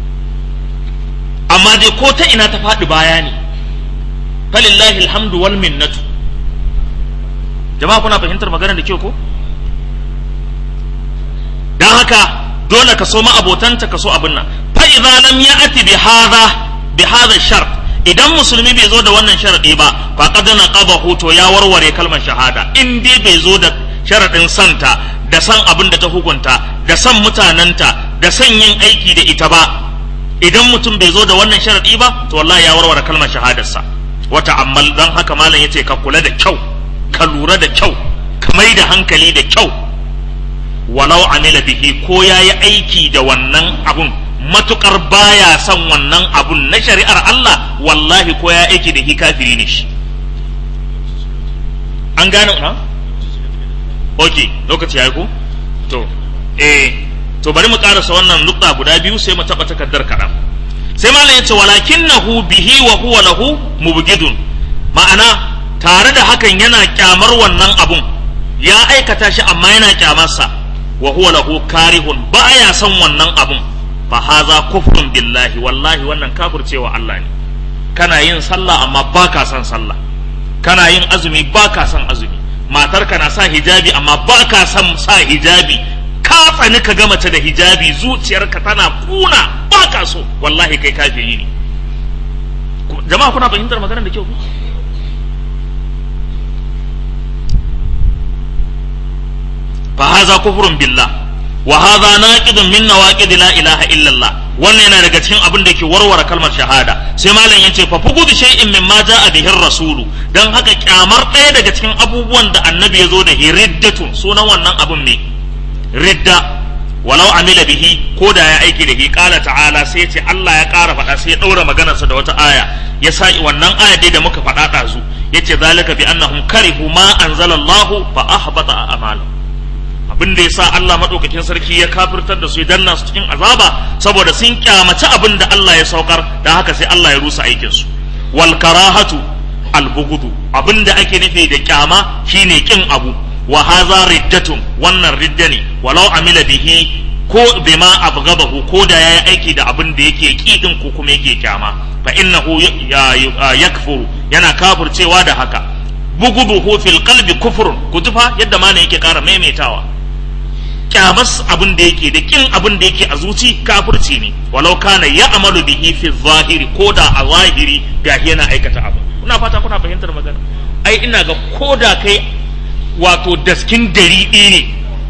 Amma dai ko ta ina ta faɗi baya ne. Falillahi alhamdu wal minnatu. Jama'a kuna fahimtar maganar da kyau ko? Dan haka dole ka so ma abotanta, ka so abin nan. Fa idza lam ya'ti bi hadha shart, idan musulmi bai zo da wannan sharadi ba, fa qad naqabahu, to ya warware kalmar shahada. In dai bai zo da sharadin santa, da san abin da ta hukunta, da san mutananta, da san yin aiki da ita ba, idan mutum bai zo da wannan sharadi ba, to wallahi ya warware kalmar shahadarsa. Wata ammal, dan haka malam yace ka kula da kyau, ka lura da kyau, ka mai da hankali da kyau. Walau amila bihi, ko yayi aiki da wannan abun, matukar baya son wannan abun na shari'ar Allah, wallahi ko ya aiki da shi kafiri ne shi. An gane na? Okay, lokaci yayi ko? To bari mu karasa wannan nukta guda biyu sai mu taba takaddar kaɗan. Sai malam yace walakinnahu bihi wa huwa lahu mubghidun, ma'ana tare da hakan yana kyamar wannan abun, ya aikata shi amma yana kyamarsa. Wa huwa lahu karihun, baya son wannan abun. Fa haza kufrun billahi, wallahi wannan kafircewa Allah ne. Kana yin sallah amma baka son sallah, kana yin azumi baka son azumi, matarka na sa hijabi amma baka son sa hijabi, ka tsani ka ga mace da hijabi, zuciyarka tana kuna baka so, wallahi kai kafiri ne. Jama'a kuna fahimtar maganar da kyau? Fa haza kufrun billah wa hadha naqidun min nawaqid la ilaha illa Allah, wannan yana daga cikin abin da ke warware kalmar shahada. Sai malam yace fa fugudu shay'in mimma jaa bihi ar-rasul, dan haka kyamar ɗaya daga cikin abubuwan da annabi ya zo da riddatun, sunan wannan abun ne ridda. Walau amila bihi, ko da ya aiki da shi. Qala ta'ala, sai yace Allah ya ƙara faɗa, sai ya ɗaura maganarsa da wata aya, ya sa wannan aya dai da muka faɗa ɗazu, yace zalika bi annahum karihu ma anzalallahu fa ahbata a'malahum. Abin da ya sa Allah maɗaukakin sarki ya kafirtar da su ya danna su cikin azaba, saboda sun kyamaci abin da Allah ya saukar, da haka sai Allah ya rusa aikinsu. Wal karahatu al bughdu, abin da ake nufi da kyama shine kin abu. Wa hadha riddatun, wannan ridda ne. Walau amila bihi, ko bima abghadahu, ko da yayi aiki da abin da yake kidin ko kuma yake kyama, fa innahu yakfuru, yana kafircewa da haka. Bughduhu fil qalbi kufrun, kutufa yadda ma ne yake ƙara maimaitawa. Kyamas abin da yake da kin abin da yake a zuci kafirci ne. Walau kana ya amalu bihi fi zahiri, ko da a zahiri gashi yana aikata abu. Kuna fata kuna fahimtar magana? Ai ina ga ko da kai wato daskin dariɗi ne,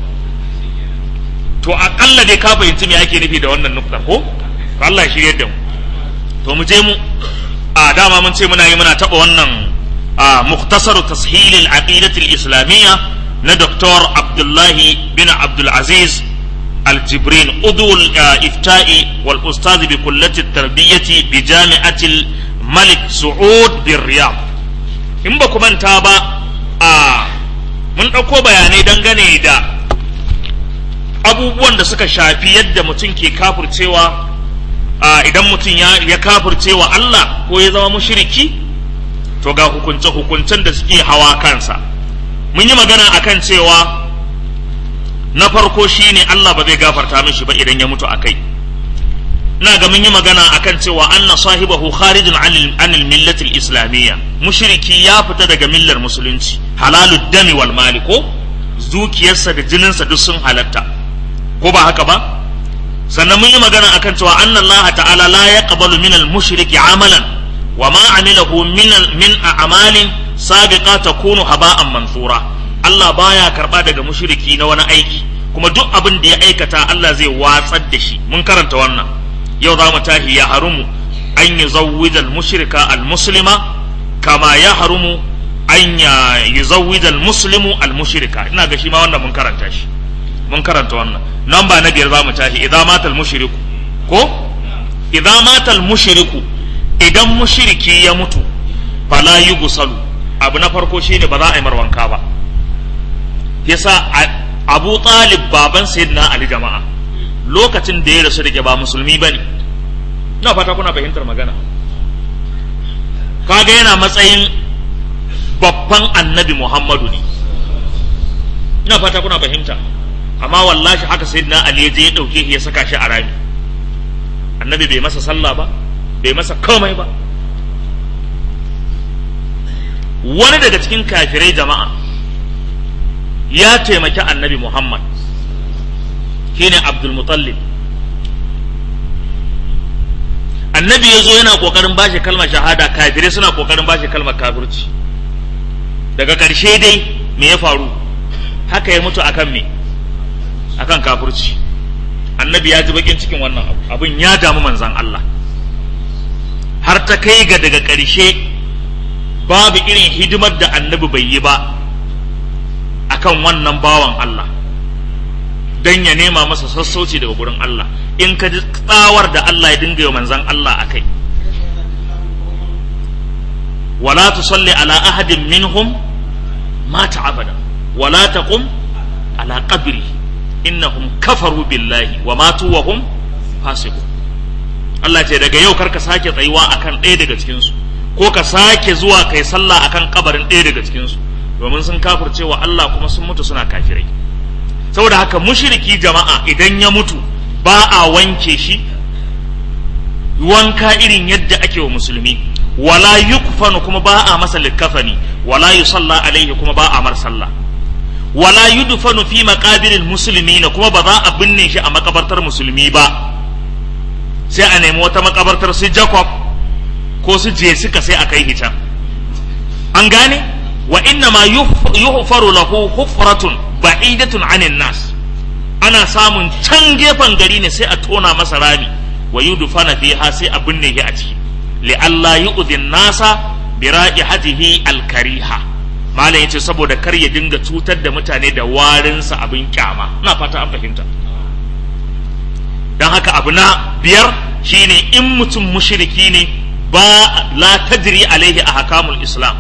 to akalla dai ka fahimci me ake nufi da wannan nukta ko? Allah ya shirye da mu. To mu je mu, a dama mun ce muna taɓa wannan mukhtasar tashil al-aqidah al-islamiyya na Dr. Abdullahi bin Abdul Aziz Al-Jibrin, udu al-ifta'i wal ustaz bi kullati at-tarbiyyati bi jami'ati al-Malik Saud bin Riyadh. In ba ku manta ba, mun ɗauko bayanai dangane da abubuwan da suka shafi yadda mutum ke kafircewa, idan mutum ya kafircewa Allah ko ya zama mushriki, to ga hukunce-hukuncen da suke hawa kansa. Mun yi magana akan cewa na farko shine Allah ba zai gafarta mishi ba idan ya mutu akai. Ina ga mun yi magana akan cewa anna sahibahu kharijun anil millati al-islamiyya, mushriki ya fita daga millar musulunci, halalud dami wal mali, ko dukiyarsa da jininsa duk sun halatta, ko ba haka ba? Sannan mun yi magana akan cewa anna Allah ta'ala la yaqbalu min al-mushriki amalan wa ma amilahu min a'malin sabiqa takunu haba'an mansura. Allah baya karba daga mushriki na wani aiki, kuma duk abin da ya aikata Allah zai watsar da shi. Mun karanta wannan. Yau za mu tahi ya harumu an yuzawwija al-mushrika al-muslima kama yahrumu an yuzawwija al-muslimu al-mushrika. Ina ga shi ma wannan mun karanta shi, mun karanta wannan. Namba na 5 za mu tashi, idza mata al-mushriku, ko idza mata al-mushriku, idan mushriki ya mutu fala yughsalu, abu na farko shine ba za a yi marwanka ba. Yasa Abu Talib baban Sayyidina Ali jama'a lokacin da ya rasu da ba musulmi bane. Ina fata kuna fahimtar magana. Kaga yana matsayin babban annabi Muhammadu ne. Ina fata kuna fahimta. Amma wallahi haka Sayyidina Ali ya je ya dauke shi ya saka shi a rami. Annabi bai masa sallah ba, bai masa komai ba. Wani daga cikin kafirai jama'a ya taimaki annabi Muhammad, shine Abdul Muttalib. Annabi ya zo yana kokarin bashi kalmar shahada, kafirai suna kokarin bashi kalmar kafirci. Daga ƙarshe dai me ya faru? Haka ya mutu akan me? Akan kafirci. Annabi ya ji bakin cikin wannan abu, abin ya damu manzan Allah, har ta kai ga daga ƙarshe babu irin hidimar da annabi bai yi ba akan wannan bawan Allah, don ya nema masa sassauci daga gurin Allah. In ka ji tsawar da Allah ya dinga yi manzan Allah a kai, wala tusalli ala ahadin minhum mata abada wala taqum ala qabri innahum kafaru billahi wa matu wa hum fasiqun. Allah ce daga yau karka sake tsayuwa akan ɗaya daga cikin su, ko ka sake zuwa kai sallah akan kabarin ɗaya daga cikin su, domin sun kafirce wa Allah kuma sun mutu suna kafirai. Saboda haka mushriki jama'a idan ya mutu ba a wanke shi wanka irin yadda ake wa musulmi, wala yukfanu kuma ba a masa likafani, wala yusalla alaihi kuma ba a mar sallah, wala yudfanu fi maqabiril muslimina kuma ba za a binne shi a makabartar musulmi ba, sai a nemi wata makabartar su Jacob ko su Jessica sai a kai hitan. An gane? Wa inna ma yuhfaru lahu hufratun ba'idatun anin nas, ana samun can gefen gari ne sai a tona masa rami, wa yudfana fiha sai a binne shi a ciki, li alla yu'dhin nasa bi ra'ihatihi al-kariha. Malam yace saboda kar ya dinga cutar da mutane da warinsa abin kyama. Ina fata an fahimta. Dan haka abu na 5 shine in mutum mushriki ne ba la tadri alaihi ahkamul islam,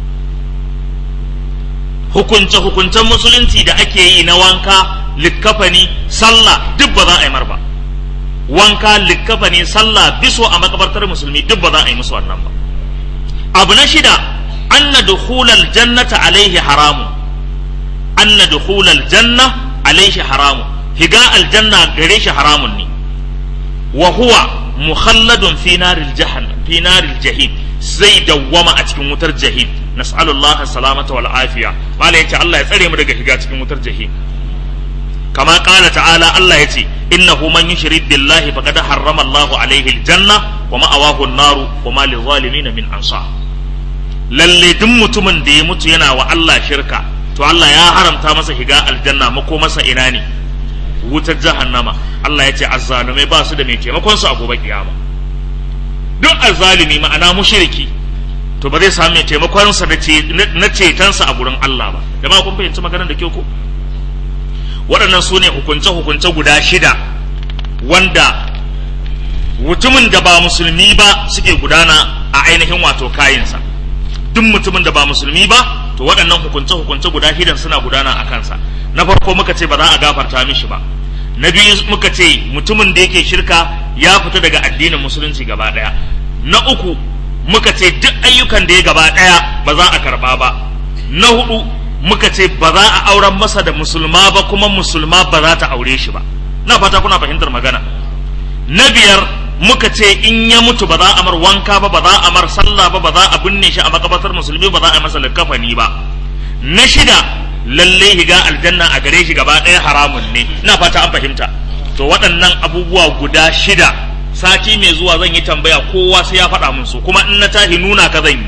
hukuncen musulunci da ake yi na wanka, likkafani, sallah duk ba za a yi mar ba. Wanka, likkafani, sallah, biso a makabartar musulmi duk ba za a yi musu wannan ba. Abu na 6 anna dukhulal jannata alaihi haramun, anna dukhulal janna alaihi haramun, higa aljanna gare shi haramun ne. Wa huwa mukhalladun fi naril jahim, zai dawwama a cikin wutar jahim. Nas'alullaha salamata wal afiya. Malai yace Allah ya tsare mu daga shiga cikin wutar jahim. Kama qala ta'ala, Allah yace innahu man yushrik billahi faqad harrama Allahu alaihi aljanna wa ma'awahu an-naru wa ma lizalimin min ansar. Lalle duk mutumin da ya mutu yana wa Allah shirka, to Allah ya haramta masa shiga aljanna, mako masa ina ne? Wutar jahannama. Allah ya ce azzalumai ba su da mai taimakon su a gobe kiyama. Duk azzalumi ma'ana mushriki to ba zai samu mai taimakon sa na cetonsa a gurin Allah ba. Jama'a kun fahimci maganar da kyau ko? Waɗannan su ne hukunce guda 6 wanda mutumin da ba musulmi ba suke gudana a ainihin wato kayinsa. Duk mutumin da ba musulmi ba to waɗannan hukunce guda 6 suna gudana a kansa. Na farko muka ce ba za a gafarta mishi ba. Na biyu muka ce mutumin da yake shirka ya fita daga addinin musulunci gaba ɗaya. Na uku muka ce duk ayyukan da ya gaba ɗaya ba za a karɓa ba. Na 4 muka ce ba za a auren masa da musulma ba, kuma musulma ba za ta aure shi ba. Na fata kuna fahimtar magana. Na 5 muka ce in ya mutu ba za a mar wanka ba, ba za a mar sallah ba, ba za a binne shi a makabartar musulmi, ba za a masa likafani ba. Na 6 lalle higa aljanna a gare shi gaba ɗaya haramun ne. Ina fata an fahimta. To waɗannan abubuwa guda 6 sati mai zuwa zan yi tambaya, kowa sai ya faɗa mun su, kuma in na tahi nuna ka zan yi.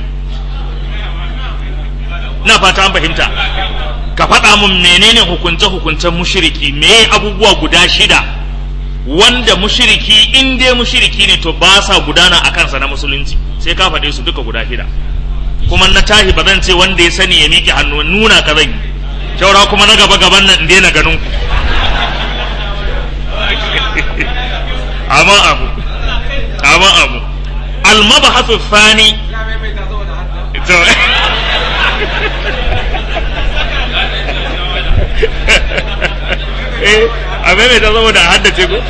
Ina fata an fahimta. Ka faɗa mun menene hukuncen mushriki, me abubuwa guda 6 wanda mushriki in dai mushriki ne to ba sa gudana a kansa na musulunci, sai ka faɗe su duka guda shida. Kuma na tahi ba zan ce wanda ya sani ya miƙe hannu, nuna ka zan yi, shaura kuma na gaba gaban nan in daina ganin ku. amma abu al-mabahathu thani abin mai ta zama da haddace ko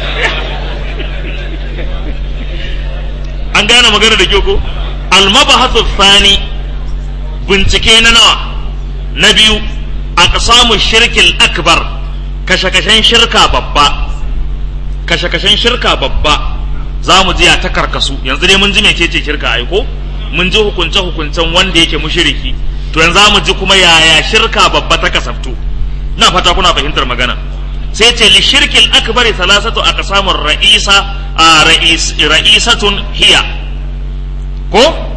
an gane magana da kyau ko. Al-mabahathu thani, bincike na nawa na biyu, aqsamu shirkil akbar, kashe-kashen shirka babba. Kashe-kashen shirka babba za mu ji ta karkasu. Yanzu dai mun ji mecece shirka aiko, mun ji hukunce-hukuncen wanda yake mushriki, to yanzu za mu ji kuma yaya shirka babba ta kasaftu. Na fata kuna fahimtar magana. Sai ce li shirkil akbari salasatu aqsamur ra'isatun hiya ko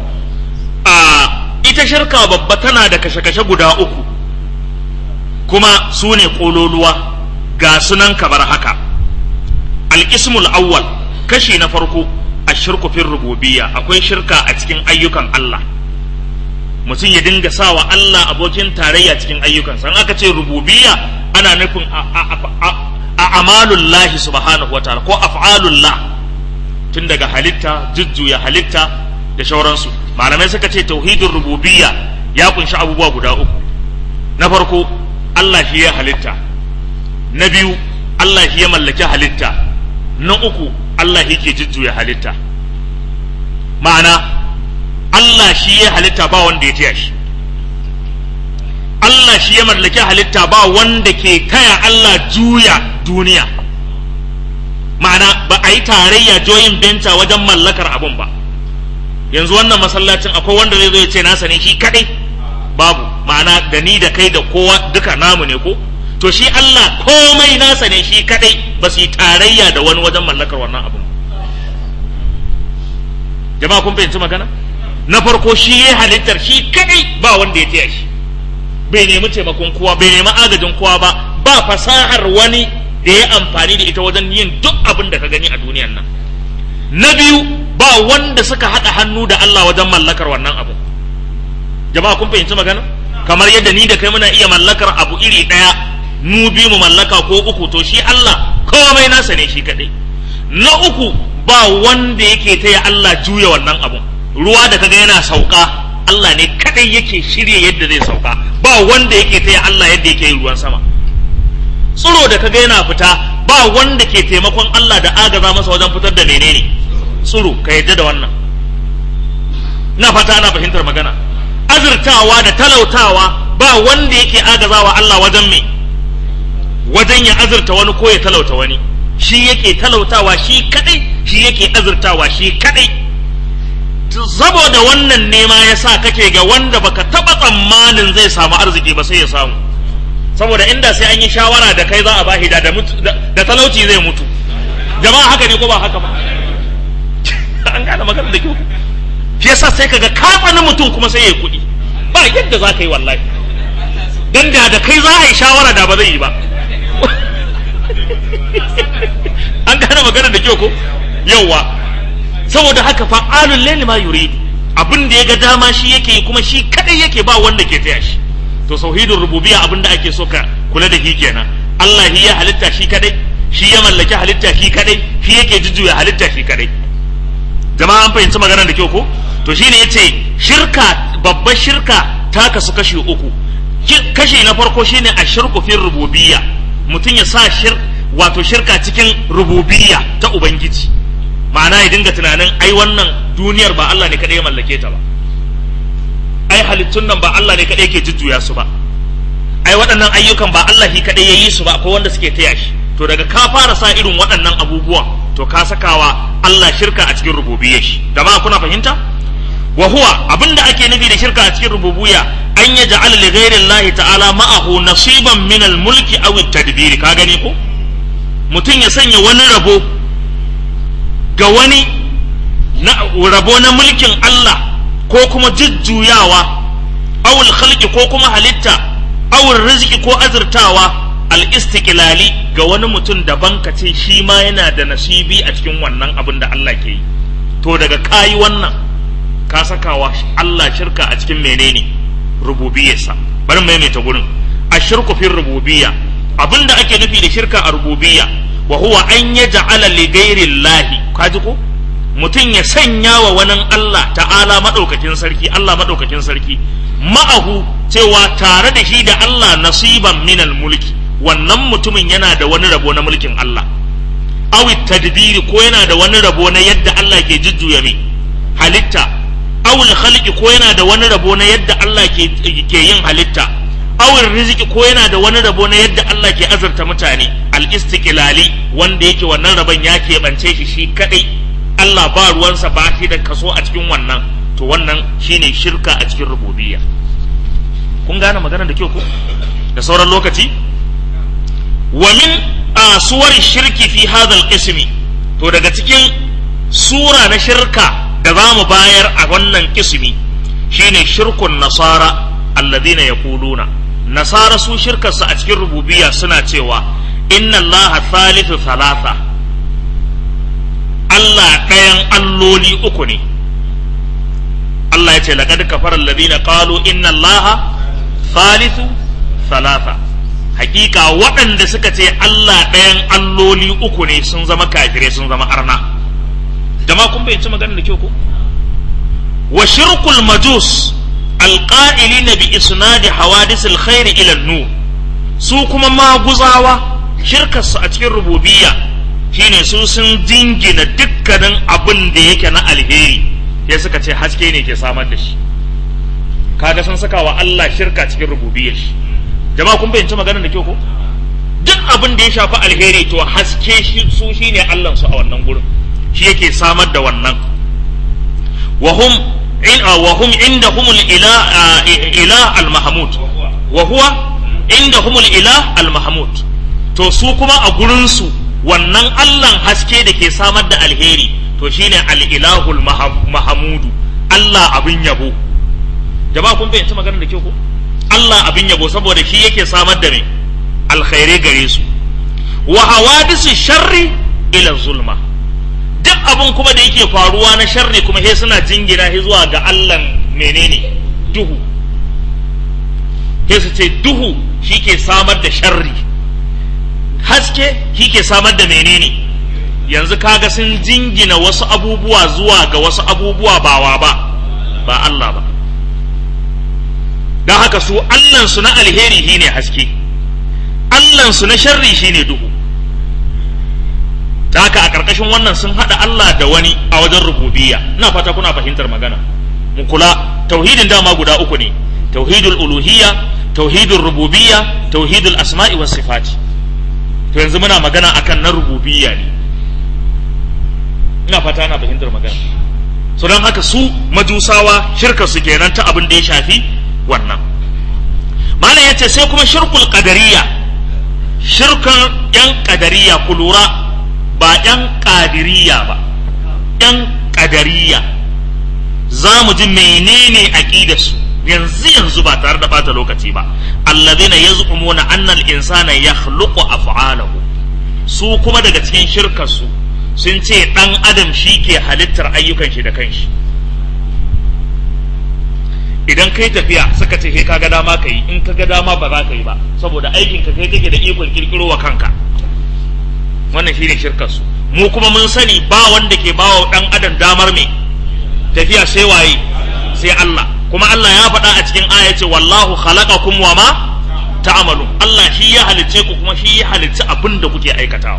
ita shirka babba tana da kashe-kashe guda uku, kuma su ne kololuwa, ga sunan kamar haka. Al-ismul awwal, kashi na farko, ashirku fil rububiyya, akwai shirka a cikin ayyukan Allah. Mutum ya dinga sawa Allah abokin tarayya cikin ayyukansa. In aka ce rububiyya ana nufin a amalullahi subhanahu wataala ko af'alullah, tun daga halitta, jujjuya halitta da shauransu. Malamai suka ce tauhidin rububiyya ya kunshi abubuwa guda uku. Na farko, Allah shi ya halitta. Na biyu, Allah shi ya mallaki halitta. Na uku, Allah yake jujjuya halitta. Ma'ana Allah shi ya halitta, ba wanda ya taya shi. Allah shi ya mallaki halitta, ba wanda ke taya Allah juya duniya. Ma'ana ba a yi tarayya joyin benta wajen mallakar abun ba. Yanzu wannan masallacin akwai wanda zai zo ya ce nasa ne shi kadai? Babu. Ma'ana da ni da kai da kowa duka namu ne ko? To shi Allah komai nasa ne shi kadai, ba su yi tarayya da wani wajen mallakar wannan abun. Jama'a kun fahimci magana? Na farko shi ya halittar shi kadai, ba wanda ya taya shi, bai nemi taimakon kowa, bai nemi agajin kowa ba fasahar wani da ya amfani da ita wajen yin duk abin da ka gani a duniyan nan. Na biyu, ba wanda suka haɗa hannu da Allah wajen mallakar wannan abu. Jama'a kun fahimci magana? Kamar yadda ni da kai muna iya mallakar abu iri ɗaya, mu biyu mu mallaka ko uku, to shi Allah komai nasa ne shi kadai. Na uku, ba wanda yake taya Allah juya wannan abun. Ruwa da kaga yana sauka, Allah ne kadai yake shirye yadda zai sauka, ba wanda yake taya Allah yadda yake yin ruwan sama. Tsiro da kaga yana fita, ba wanda ke taimakon Allah da agaza masa wajen fitar da menene tsiro, ka yadda da wannan. Na fata ana fahimtar magana. Azurtawa da talautawa, ba wanda yake agazawa Allah wajen me, wajen ya azurta wani ko ya talauta wani. Shi yake talautawa shi kadai, shi yake azurtawa shi kadai. Saboda wannan nema yasa kake ga wanda baka taba tsammanin zai samu arziki ba sai ya samu. Saboda inda sai an yi shawara da kai za a bashi da talauci zai mutu. Jama'a haka ne ko ba haka ba? An gane magana da kyau. Shi yasa sai kaga kafanin mutum kuma sai ya yi kuɗi. Ba yadda za ka yi wallahi. Dan da kai za a yi shawara da ba zai yi ba. An gane magana da kyau ko? Yawwa. Saboda haka fa'alul lil ma yuridu, abin da ya ga dama shi yake kuma shi kadai yake, ba wanda ke taya shi. To tauhidul rububiyya abin da ake so ka kula da shi kenan. Allah shi ya halitta shi kadai, shi ya mallaki halitta shi kadai, shi yake jujjuya halitta shi kadai. Jama'a an fahimci maganar da kyau ko? To shine yace shirka, babbar shirka ta kasu kashi uku. Kashi na farko shine ashirku fil rububiyya, mutum ya sa shirka cikin rububiyya ta ubangiji. Ma'ana ya dinga tunanin ai wannan duniyar ba Allah ne kadai ya mallake ta ba, ai halittun nan ba Allah ne kadai yake jujjuya su ba, ai waɗannan ayyukan ba Allah shi kadai ya yi su ba, akwai wanda suke taya shi. To daga ka fara sa irin waɗannan abubuwan, to ka sakawa Allah shirka a cikin rububiyyar shi. Da ma kuna fahimta? Wa huwa, abinda ake nufi da shirka a cikin rububiyya, an yaj'al li ghayri Allah ta'ala ma'ahu nasiban min al-mulki aw at-tadbir. Ka gani ko? Mutum ya sanya wani rabo ga wani rabo na mulkin Allah, ko kuma jujjuyawa, awul khalqi ko kuma halitta, awul rizqi ko azurtawa, al-istiqlali ga wani mutum daban ka ce shi ma yana da nasibi a cikin wannan abin da Allah ke yi, to daga kayi wannan ka sakawa Allah shirka a cikin menene rububiyarsa. Bari mu maimaita gurin, ashirku fi rububiyya, abinda ake nufi da shirka a rububiyya wa huwa an yaj'ala li ghairi llahi, kaji ko mutum ya sanya wa wani Allah ta'ala madaukakin sarki, Allah madaukakin sarki ma'ahu, cewa tare da shi da Allah nasiban minal mulki, wannan mutumin yana da wani rabo na mulkin Allah, awi tadbiri ko yana da wani rabo na yadda Allah ke jujjuya mai halitta, awul khalqi ko yana da wani rabo na yadda Allah ke yin halitta, awul riziki ko yana da wani rabo na yadda Allah ke azurta mutane, al istiqlali wanda yake wannan rabon ya keɓance shi kadai, Allah ba ruwansa ba shi da kaso a cikin wannan, to wannan shine shirka a cikin rububiyya. Kun gane maganar da kyau ko da sauran lokaci? Wa min suwar shirki fi hadha al-qismi, to daga cikin sura na shirka da za mu bayar a wannan kismi shine shirkun nasara alladhina yaquluna, nasara su shirkarsu a cikin rububiyya suna cewa inna allaha thalithu thalatha, Allah ɗayan alloli uku ne. Allah ya ce laqad kafara alladhina qalu inna allaha thalithu thalatha, hakika waɗanda suka ce Allah ɗayan alloli uku ne sun zama kafirai, sun zama arna. Jama'a kun bayyanci maganar da kyau ko? Wa shirkul majus alqa'ilina bi isnadi hawadisil khairi ila an-nur, su kuma maguzawa shirkarsu a cikin rububiyya shine su sun jingina dukkanin abin da yake na alheri, ya suka ce haske ne ke samar da shi. Kaga sun saka wa Allah shirka cikin rububiyyar shi. Jama'a kun bayyanci maganar da kyau ko? Duk abin da ya shafi alheri to haske shi su shine Allah su a wannan gurin, shi yake samar da wannan. وهم عندهم الإله المحمود وهو عندهم الإله المحمود, to su kuma a gurinsu wannan Allahn haske da ke samar da alheri to shine al-ilahul mahamudu, Allah abin yabo. Jama'a kun fahimci maganar da ke ko? Allah abin yabo saboda shi yake samar da me alkhairi gare su. Wa hawadisu sharri ila zulma, duk abin kuma da yake faruwa na sharri kuma he suna jingina he zuwa ga Allah menene duhu, he su ce duhu shi ke samar da sharri, haske shi ke samar da menene. Yanzu kaga sun jingina wasu abubuwa zuwa ga wasu abubuwa ba Allah ba. Don haka su Allahnsu na alheri shine haske, Allahnsu na sharri shine duhu. Da haka a ƙarƙashin wannan sun haɗa Allah da wani a wajen rububiyya. Ina fata kuna fahimtar magana. Mu kula, tauhidin dama guda uku ne, tauhidul uluhiyya, tauhidul rububiyya, tauhidul asma'i was sifati. To yanzu muna magana akan na rububiyya ne. Ina fata ana fahimtar magana. So don haka su majusawa shirka su kenan ta abin da ya shafi wannan. Malam yace sai kuma shirkul qadariyya, shirkan yan qadariyya, ku lura ba ‘yan ƙadiriya ba, ‘yan ƙadariya. Za mu ji menene aƙidarsu yanzu ba tare da ɓata lokaci ba. Allazina yaz'umuna annal insana yakhluqu af'alahu, su kuma daga cikin shirkarsu sun ce ɗan adam shi ke halittar ayyukan shi da kanshi. Idan kai tafiya suka ce ka ga dama ka yi, in ka ga dama ba za ka yi ba, saboda aikin ka kai kake da ikon kirkiro wa kanka. Wannan shine shirkar su. Mu kuma mun sani ba wanda ke bawa dan adam damar me tafiya sai waye, sai Allah. Kuma Allah ya faɗa a cikin aya ce wallahu khalaqakum wa ma ta'malun, Allah shi ya halicce ku kuma shi ya halicci abin da kuke aikatawa.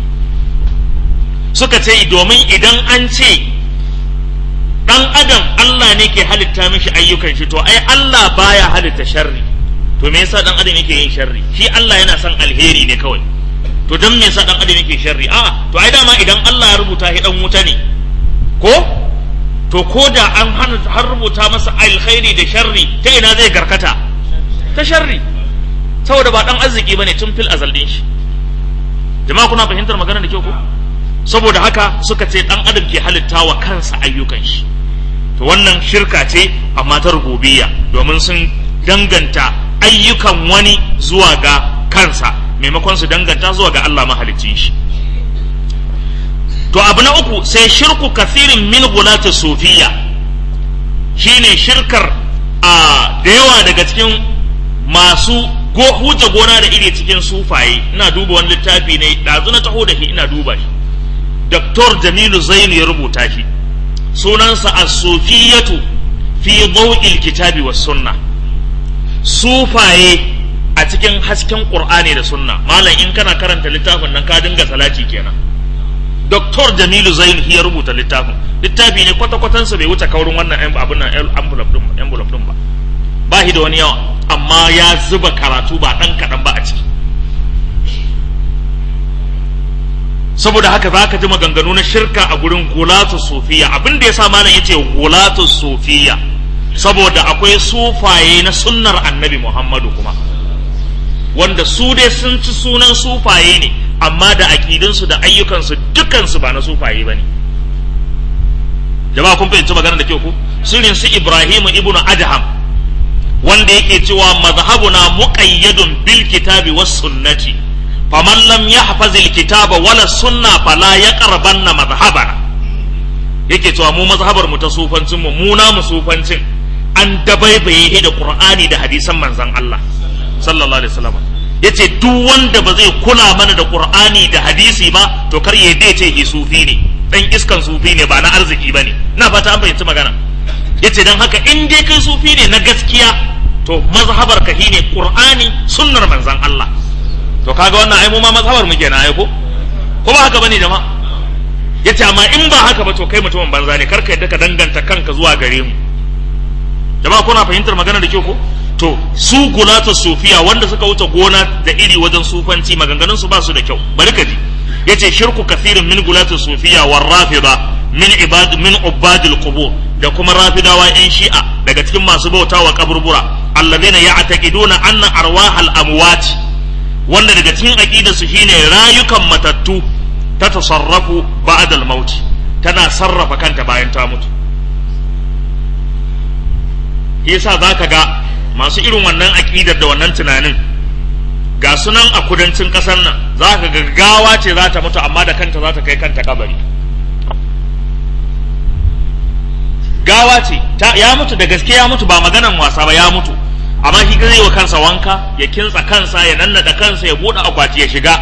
Suka ce domin idan an ce dan adam Allah ne ke halitta mishi ayyukan shi, to ai Allah baya halitta sharri, to me yasa dan adam yake yin sharri? Shi Allah yana son alheri ne kawai, to dan me yasa dan adam yake sharri? A'a, to ai dama idan Allah ya rubuta shi dan wuta ne ko, to ko da an har rubuta masa alkhairi da sharri, ta ina zai garkata? Ta sharri, saboda ba dan arziki bane tun fil azal din shi. Jama'a kuna fahimtar magana da kyau ko? Saboda haka suka ce dan adam ke halitta wa kansa ayyukan shi. To wannan shirka ce amma ta rububiyya, domin sun danganta ayyukan wani zuwa ga kansa. maimakon su danganta zuwa ga Allah mahalicin shi. To abu na uku sai shirku kathirin min gulati sufiya, shine shirkar da yawa daga cikin masu huce gona da iri cikin sufaye. Ina duba wani littafi ne ɗazu na taho da shi ina duba shi, Dr. Jamilu Zainu ya rubuta shi, sunansa as-sufiyatu fi daw'il kitabi was sunna, sufaye a cikin hasken Qur'ani da sunna. Malam in kana karanta littafin nan ka dinga salati kenan. Dr. Jamilu Zainu ya rubuta littafin, littafi ne kwata-kwatansa bai wuce kaurin wannan envelope din ba shi da wani yawa, amma ya zuba karatu ba ɗan kaɗan ba a ciki. Saboda haka za ka ji maganganu na shirka a gurin gulatu sufiya. Abin da ya sa malam yace gulatu sufiya saboda akwai sufaye na sunnar annabi Muhammadu kuma, wanda su dai sun ci sunan sufaye ne, amma da aƙidinsu da ayyukansu dukansu ba na sufaye ba ne. Jama'a kun fahimci magana da kyau ku? Surin su Ibrahim ibnu Adham, wanda yake cewa mazhabuna muqayyadun bil kitabi was sunnati faman lam yahfaz al kitaba wala sunna fala yaqrabanna mazhabana. Yake cewa mu mazhabar mu ta sufancin mu na mu sufancin an dabaibaye da Qur'ani da hadisan manzon Allah sallallahu alaihi wasallam. Yace duk wanda ba zai kula mana da Qur'ani da hadisi ba to kar ya dai ce sufi ne, dan iskan sufi ne, ba na arziki bane. Ina fata an fahimci magana. Yace dan haka in dai kai sufi ne na gaskiya to mazhabar ka shine Qur'ani sunnar manzon Allah. To kaga wannan ai mu ma mazhabar mu kenan ai ko ba haka bane jama'a? Yace amma in ba haka ba to kai mutumin banza ne, karka yadda ka danganta kanka zuwa gare mu. Jama'a kuna fahimtar magana da kyau ko? To su gulatu sufiya wanda suka wuce gona da iri wajen sufanci, maganganun su ba su da kyau. Bari ka ji. Yace shirku kathirin min gulatu sufiya war rafida min ubadil qubur, da kuma rafidawa yan shi'a daga cikin masu bautawa kaburbura, alladheena ya'taqiduna anna arwahal amwat, wanda daga cikin aqidar su shine rayukan matattu ta tasarrafu ba'da al-maut, tana sarrafa kanta bayan ta mutu. Yasa zaka ga masu irin wannan aqidar da wannan tunanin ga sunan a kudancin kasar nan, zaka ga gawa ce za ta mutu amma da kanta za ta kai kanta kabari. Gawa ce ya mutu da gaske, ya mutu ba maganan wasa ba, ya mutu, amma shi zai wa kansa wanka, ya kintsa kansa, ya nannada kansa, ya bude akwati ya shiga,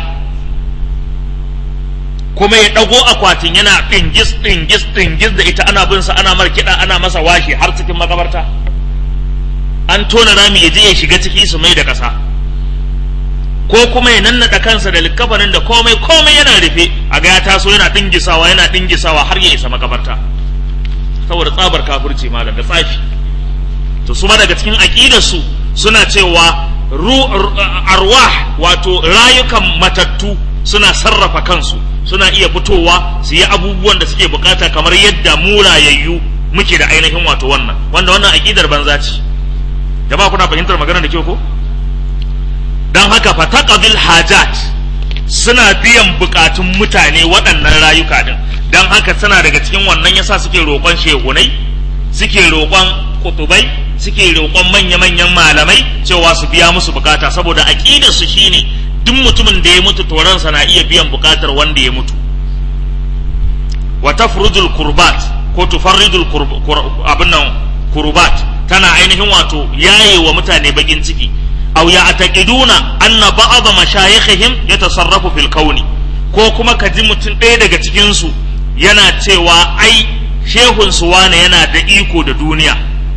kuma ya dago akwatin yana dingis da ita, ana bin sa, ana markida, ana masa washi har cikin makabarta. An tona rami ya je ya shiga ciki su mai da kasa, ko kuma ya nannada kansa da likkafanin da komai yana rufe, a ga ya taso yana dingisawa har ya isa makabarta, saboda tsabar kafirci malam da tsafi. To su ma daga cikin aqidar su suna cewa arwah, wato rayukan matattu suna sarrafa kansu, suna iya fitowa su yi abubuwan da suke bukata kamar yadda mu rayayyu muke da ainihin wato wannan aqidar banza ce. Jama'a kuna fahimtar magana da kyau ko? Dan haka fataqabil hajat, suna biyan bukatun mutane waɗannan rayuka din. Dan haka suna daga cikin wannan yasa suke roƙon shehunai, suke roƙon kutubai, suke roƙon manya-manyan malamai cewa su biya musu bukata, saboda aqidar su shine duk mutumin da ya mutu to ransa na iya biyan bukatar wanda ya mutu. Wa tafrudul kurbat, ko tufarridul kurbat, tana ainihin wato yaye wa mutane bakin ciki. Aw ya'taqiduna anna ba'd mashayikhihim yatasarrafu fil kauni, ko kuma ka ji mutum ɗaya daga cikin su yana cewa ai shehun su wane yana da iko da duniya.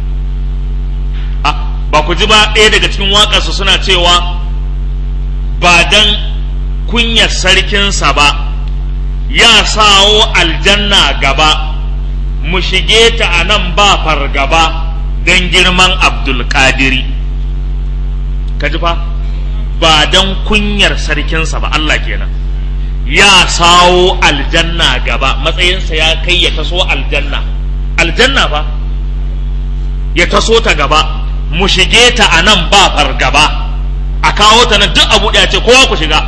Ba ku ji ba ɗaya daga cikin waƙarsu suna cewa ba dan kunyar sarkinsa ba ya sawo aljanna gaba, mu shige ta a nan ba fargaba don girman Abdulkadiri. Ka ji fa, ba don kunyar sarkinsa ba, Allah kenan, ya sawo aljanna gaba, matsayinsa ya kai ya taso aljanna fa, ya taso ta gaba, mu shige ta a nan ba fargaba, a kawo ta nan duk abu ɗaya ce kowa ku shiga.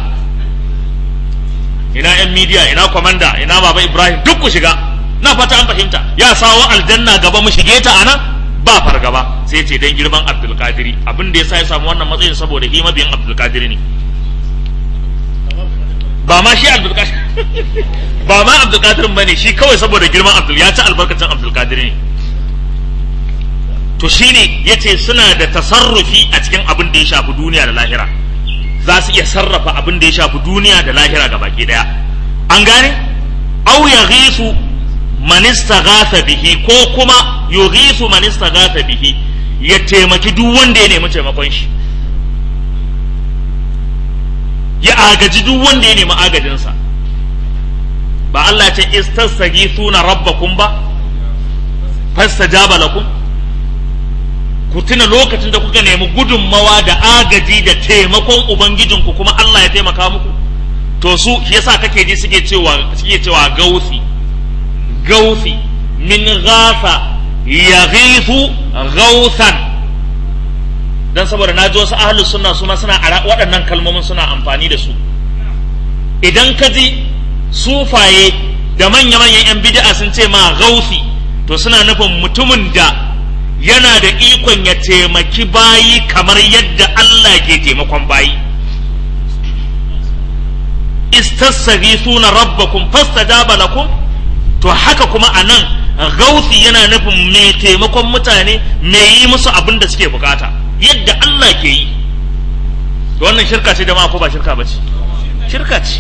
Ina yan midiya, ina kwamanda, ina baba Ibrahim, duk ku shiga. Na fata an fahimta, ya sawo aljanna gaba, mu shige ta a nan ba fargaba. Sai ce dan girman Abdulkadiri, abin da yasa ya samu wannan matsayin saboda shi mabiyin Abdulkadiri ne. ba ma shi Abdul Qadir ba ma Abdul Qadir bane shi kawai saboda girman Abdul ya ci albarkacin Abdul Qadir ne to shine yace suna da tasarrufi a cikin abin da ya shafi duniya da lahira za su iya sarrafa abin da ya shafi duniya da lahira gabaki daya an gane aw yaghisu man istaghatha bihi ko kuma yughisu man istaghatha bihi ya taimaki duk wanda ya nemi taimakon shi ya agaji duk wanda ya nemi agajinsa ba Allah ce istastaghithuna rabbakum ba fastajaba lakum ku tuna lokacin da kuka nemi gudunmawa da agaji da taimakon ubangijinku kuma Allah ya taimaka muku to su shi yasa kake ji suke cewa gausi min ghafa yaghithu ghawthan dan saboda naji wasu ahlus sunna su ma suna waɗannan kalmomin suna amfani da su idan ka ji sufaye da manya-manyan yan bid'a sun ce ma gausi to suna nufin mutumin da yana da ikon ya taimaki bayi kamar yadda Allah ke taimakon bayi istastaghithuna rabbakum fastajaba lakum to haka kuma anan gausi yana nufin mai taimakon mutane mai yi musu abin da suke bukata yadda Allah ke yi to wannan shirka ce jama'a ko ba shirka bace shirka ce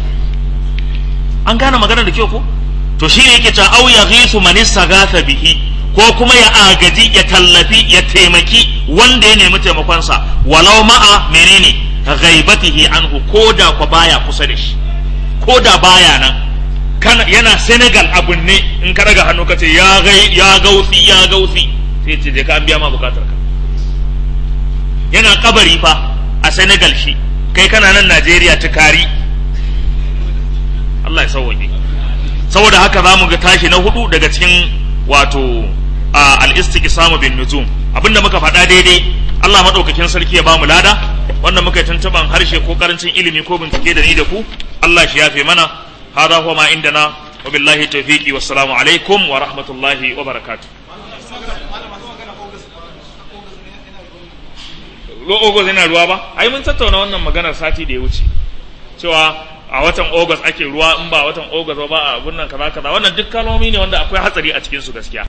an gane maganar da kyau ko to shine yake cewa au yaghisu man istaghatha bihi ko kuma ya agaji ya tallafi ya taimaki wanda ya nemi taimakonsa walau ma'a menene ghaibatihi anhu koda ko baya kusa da shi koda baya nan kana yana Senegal abun ne in ka daga hannu kace ya gausi sai ce je ka an biya ma bukatar ka yana kabari fa a Senegal shi kai kana nan Najeriya tukari Allah ya sauwaje saboda haka zamu ga tashi na hudu daga cikin wato al-istiqsamu bin nujum abinda muka faɗa daidai Allah madaukakin sarki ya bamu lada wanda muka yi tuntuban harshe ko karancin ilimi ko bincike da ni da ku Allah shi yafe mana hada huwa ma indana wa billahi tawfiqi wassalamu alaikum wa rahmatullahi wa barakatuh Ogos yana ruwa ba ai mun tattauna wannan maganar sati da ya wuce cewa a watan August ake ruwa in ba watan August ba a abun nan kaza wannan duk kalmomi ne wanda akwai hatsari a cikin su gaskiya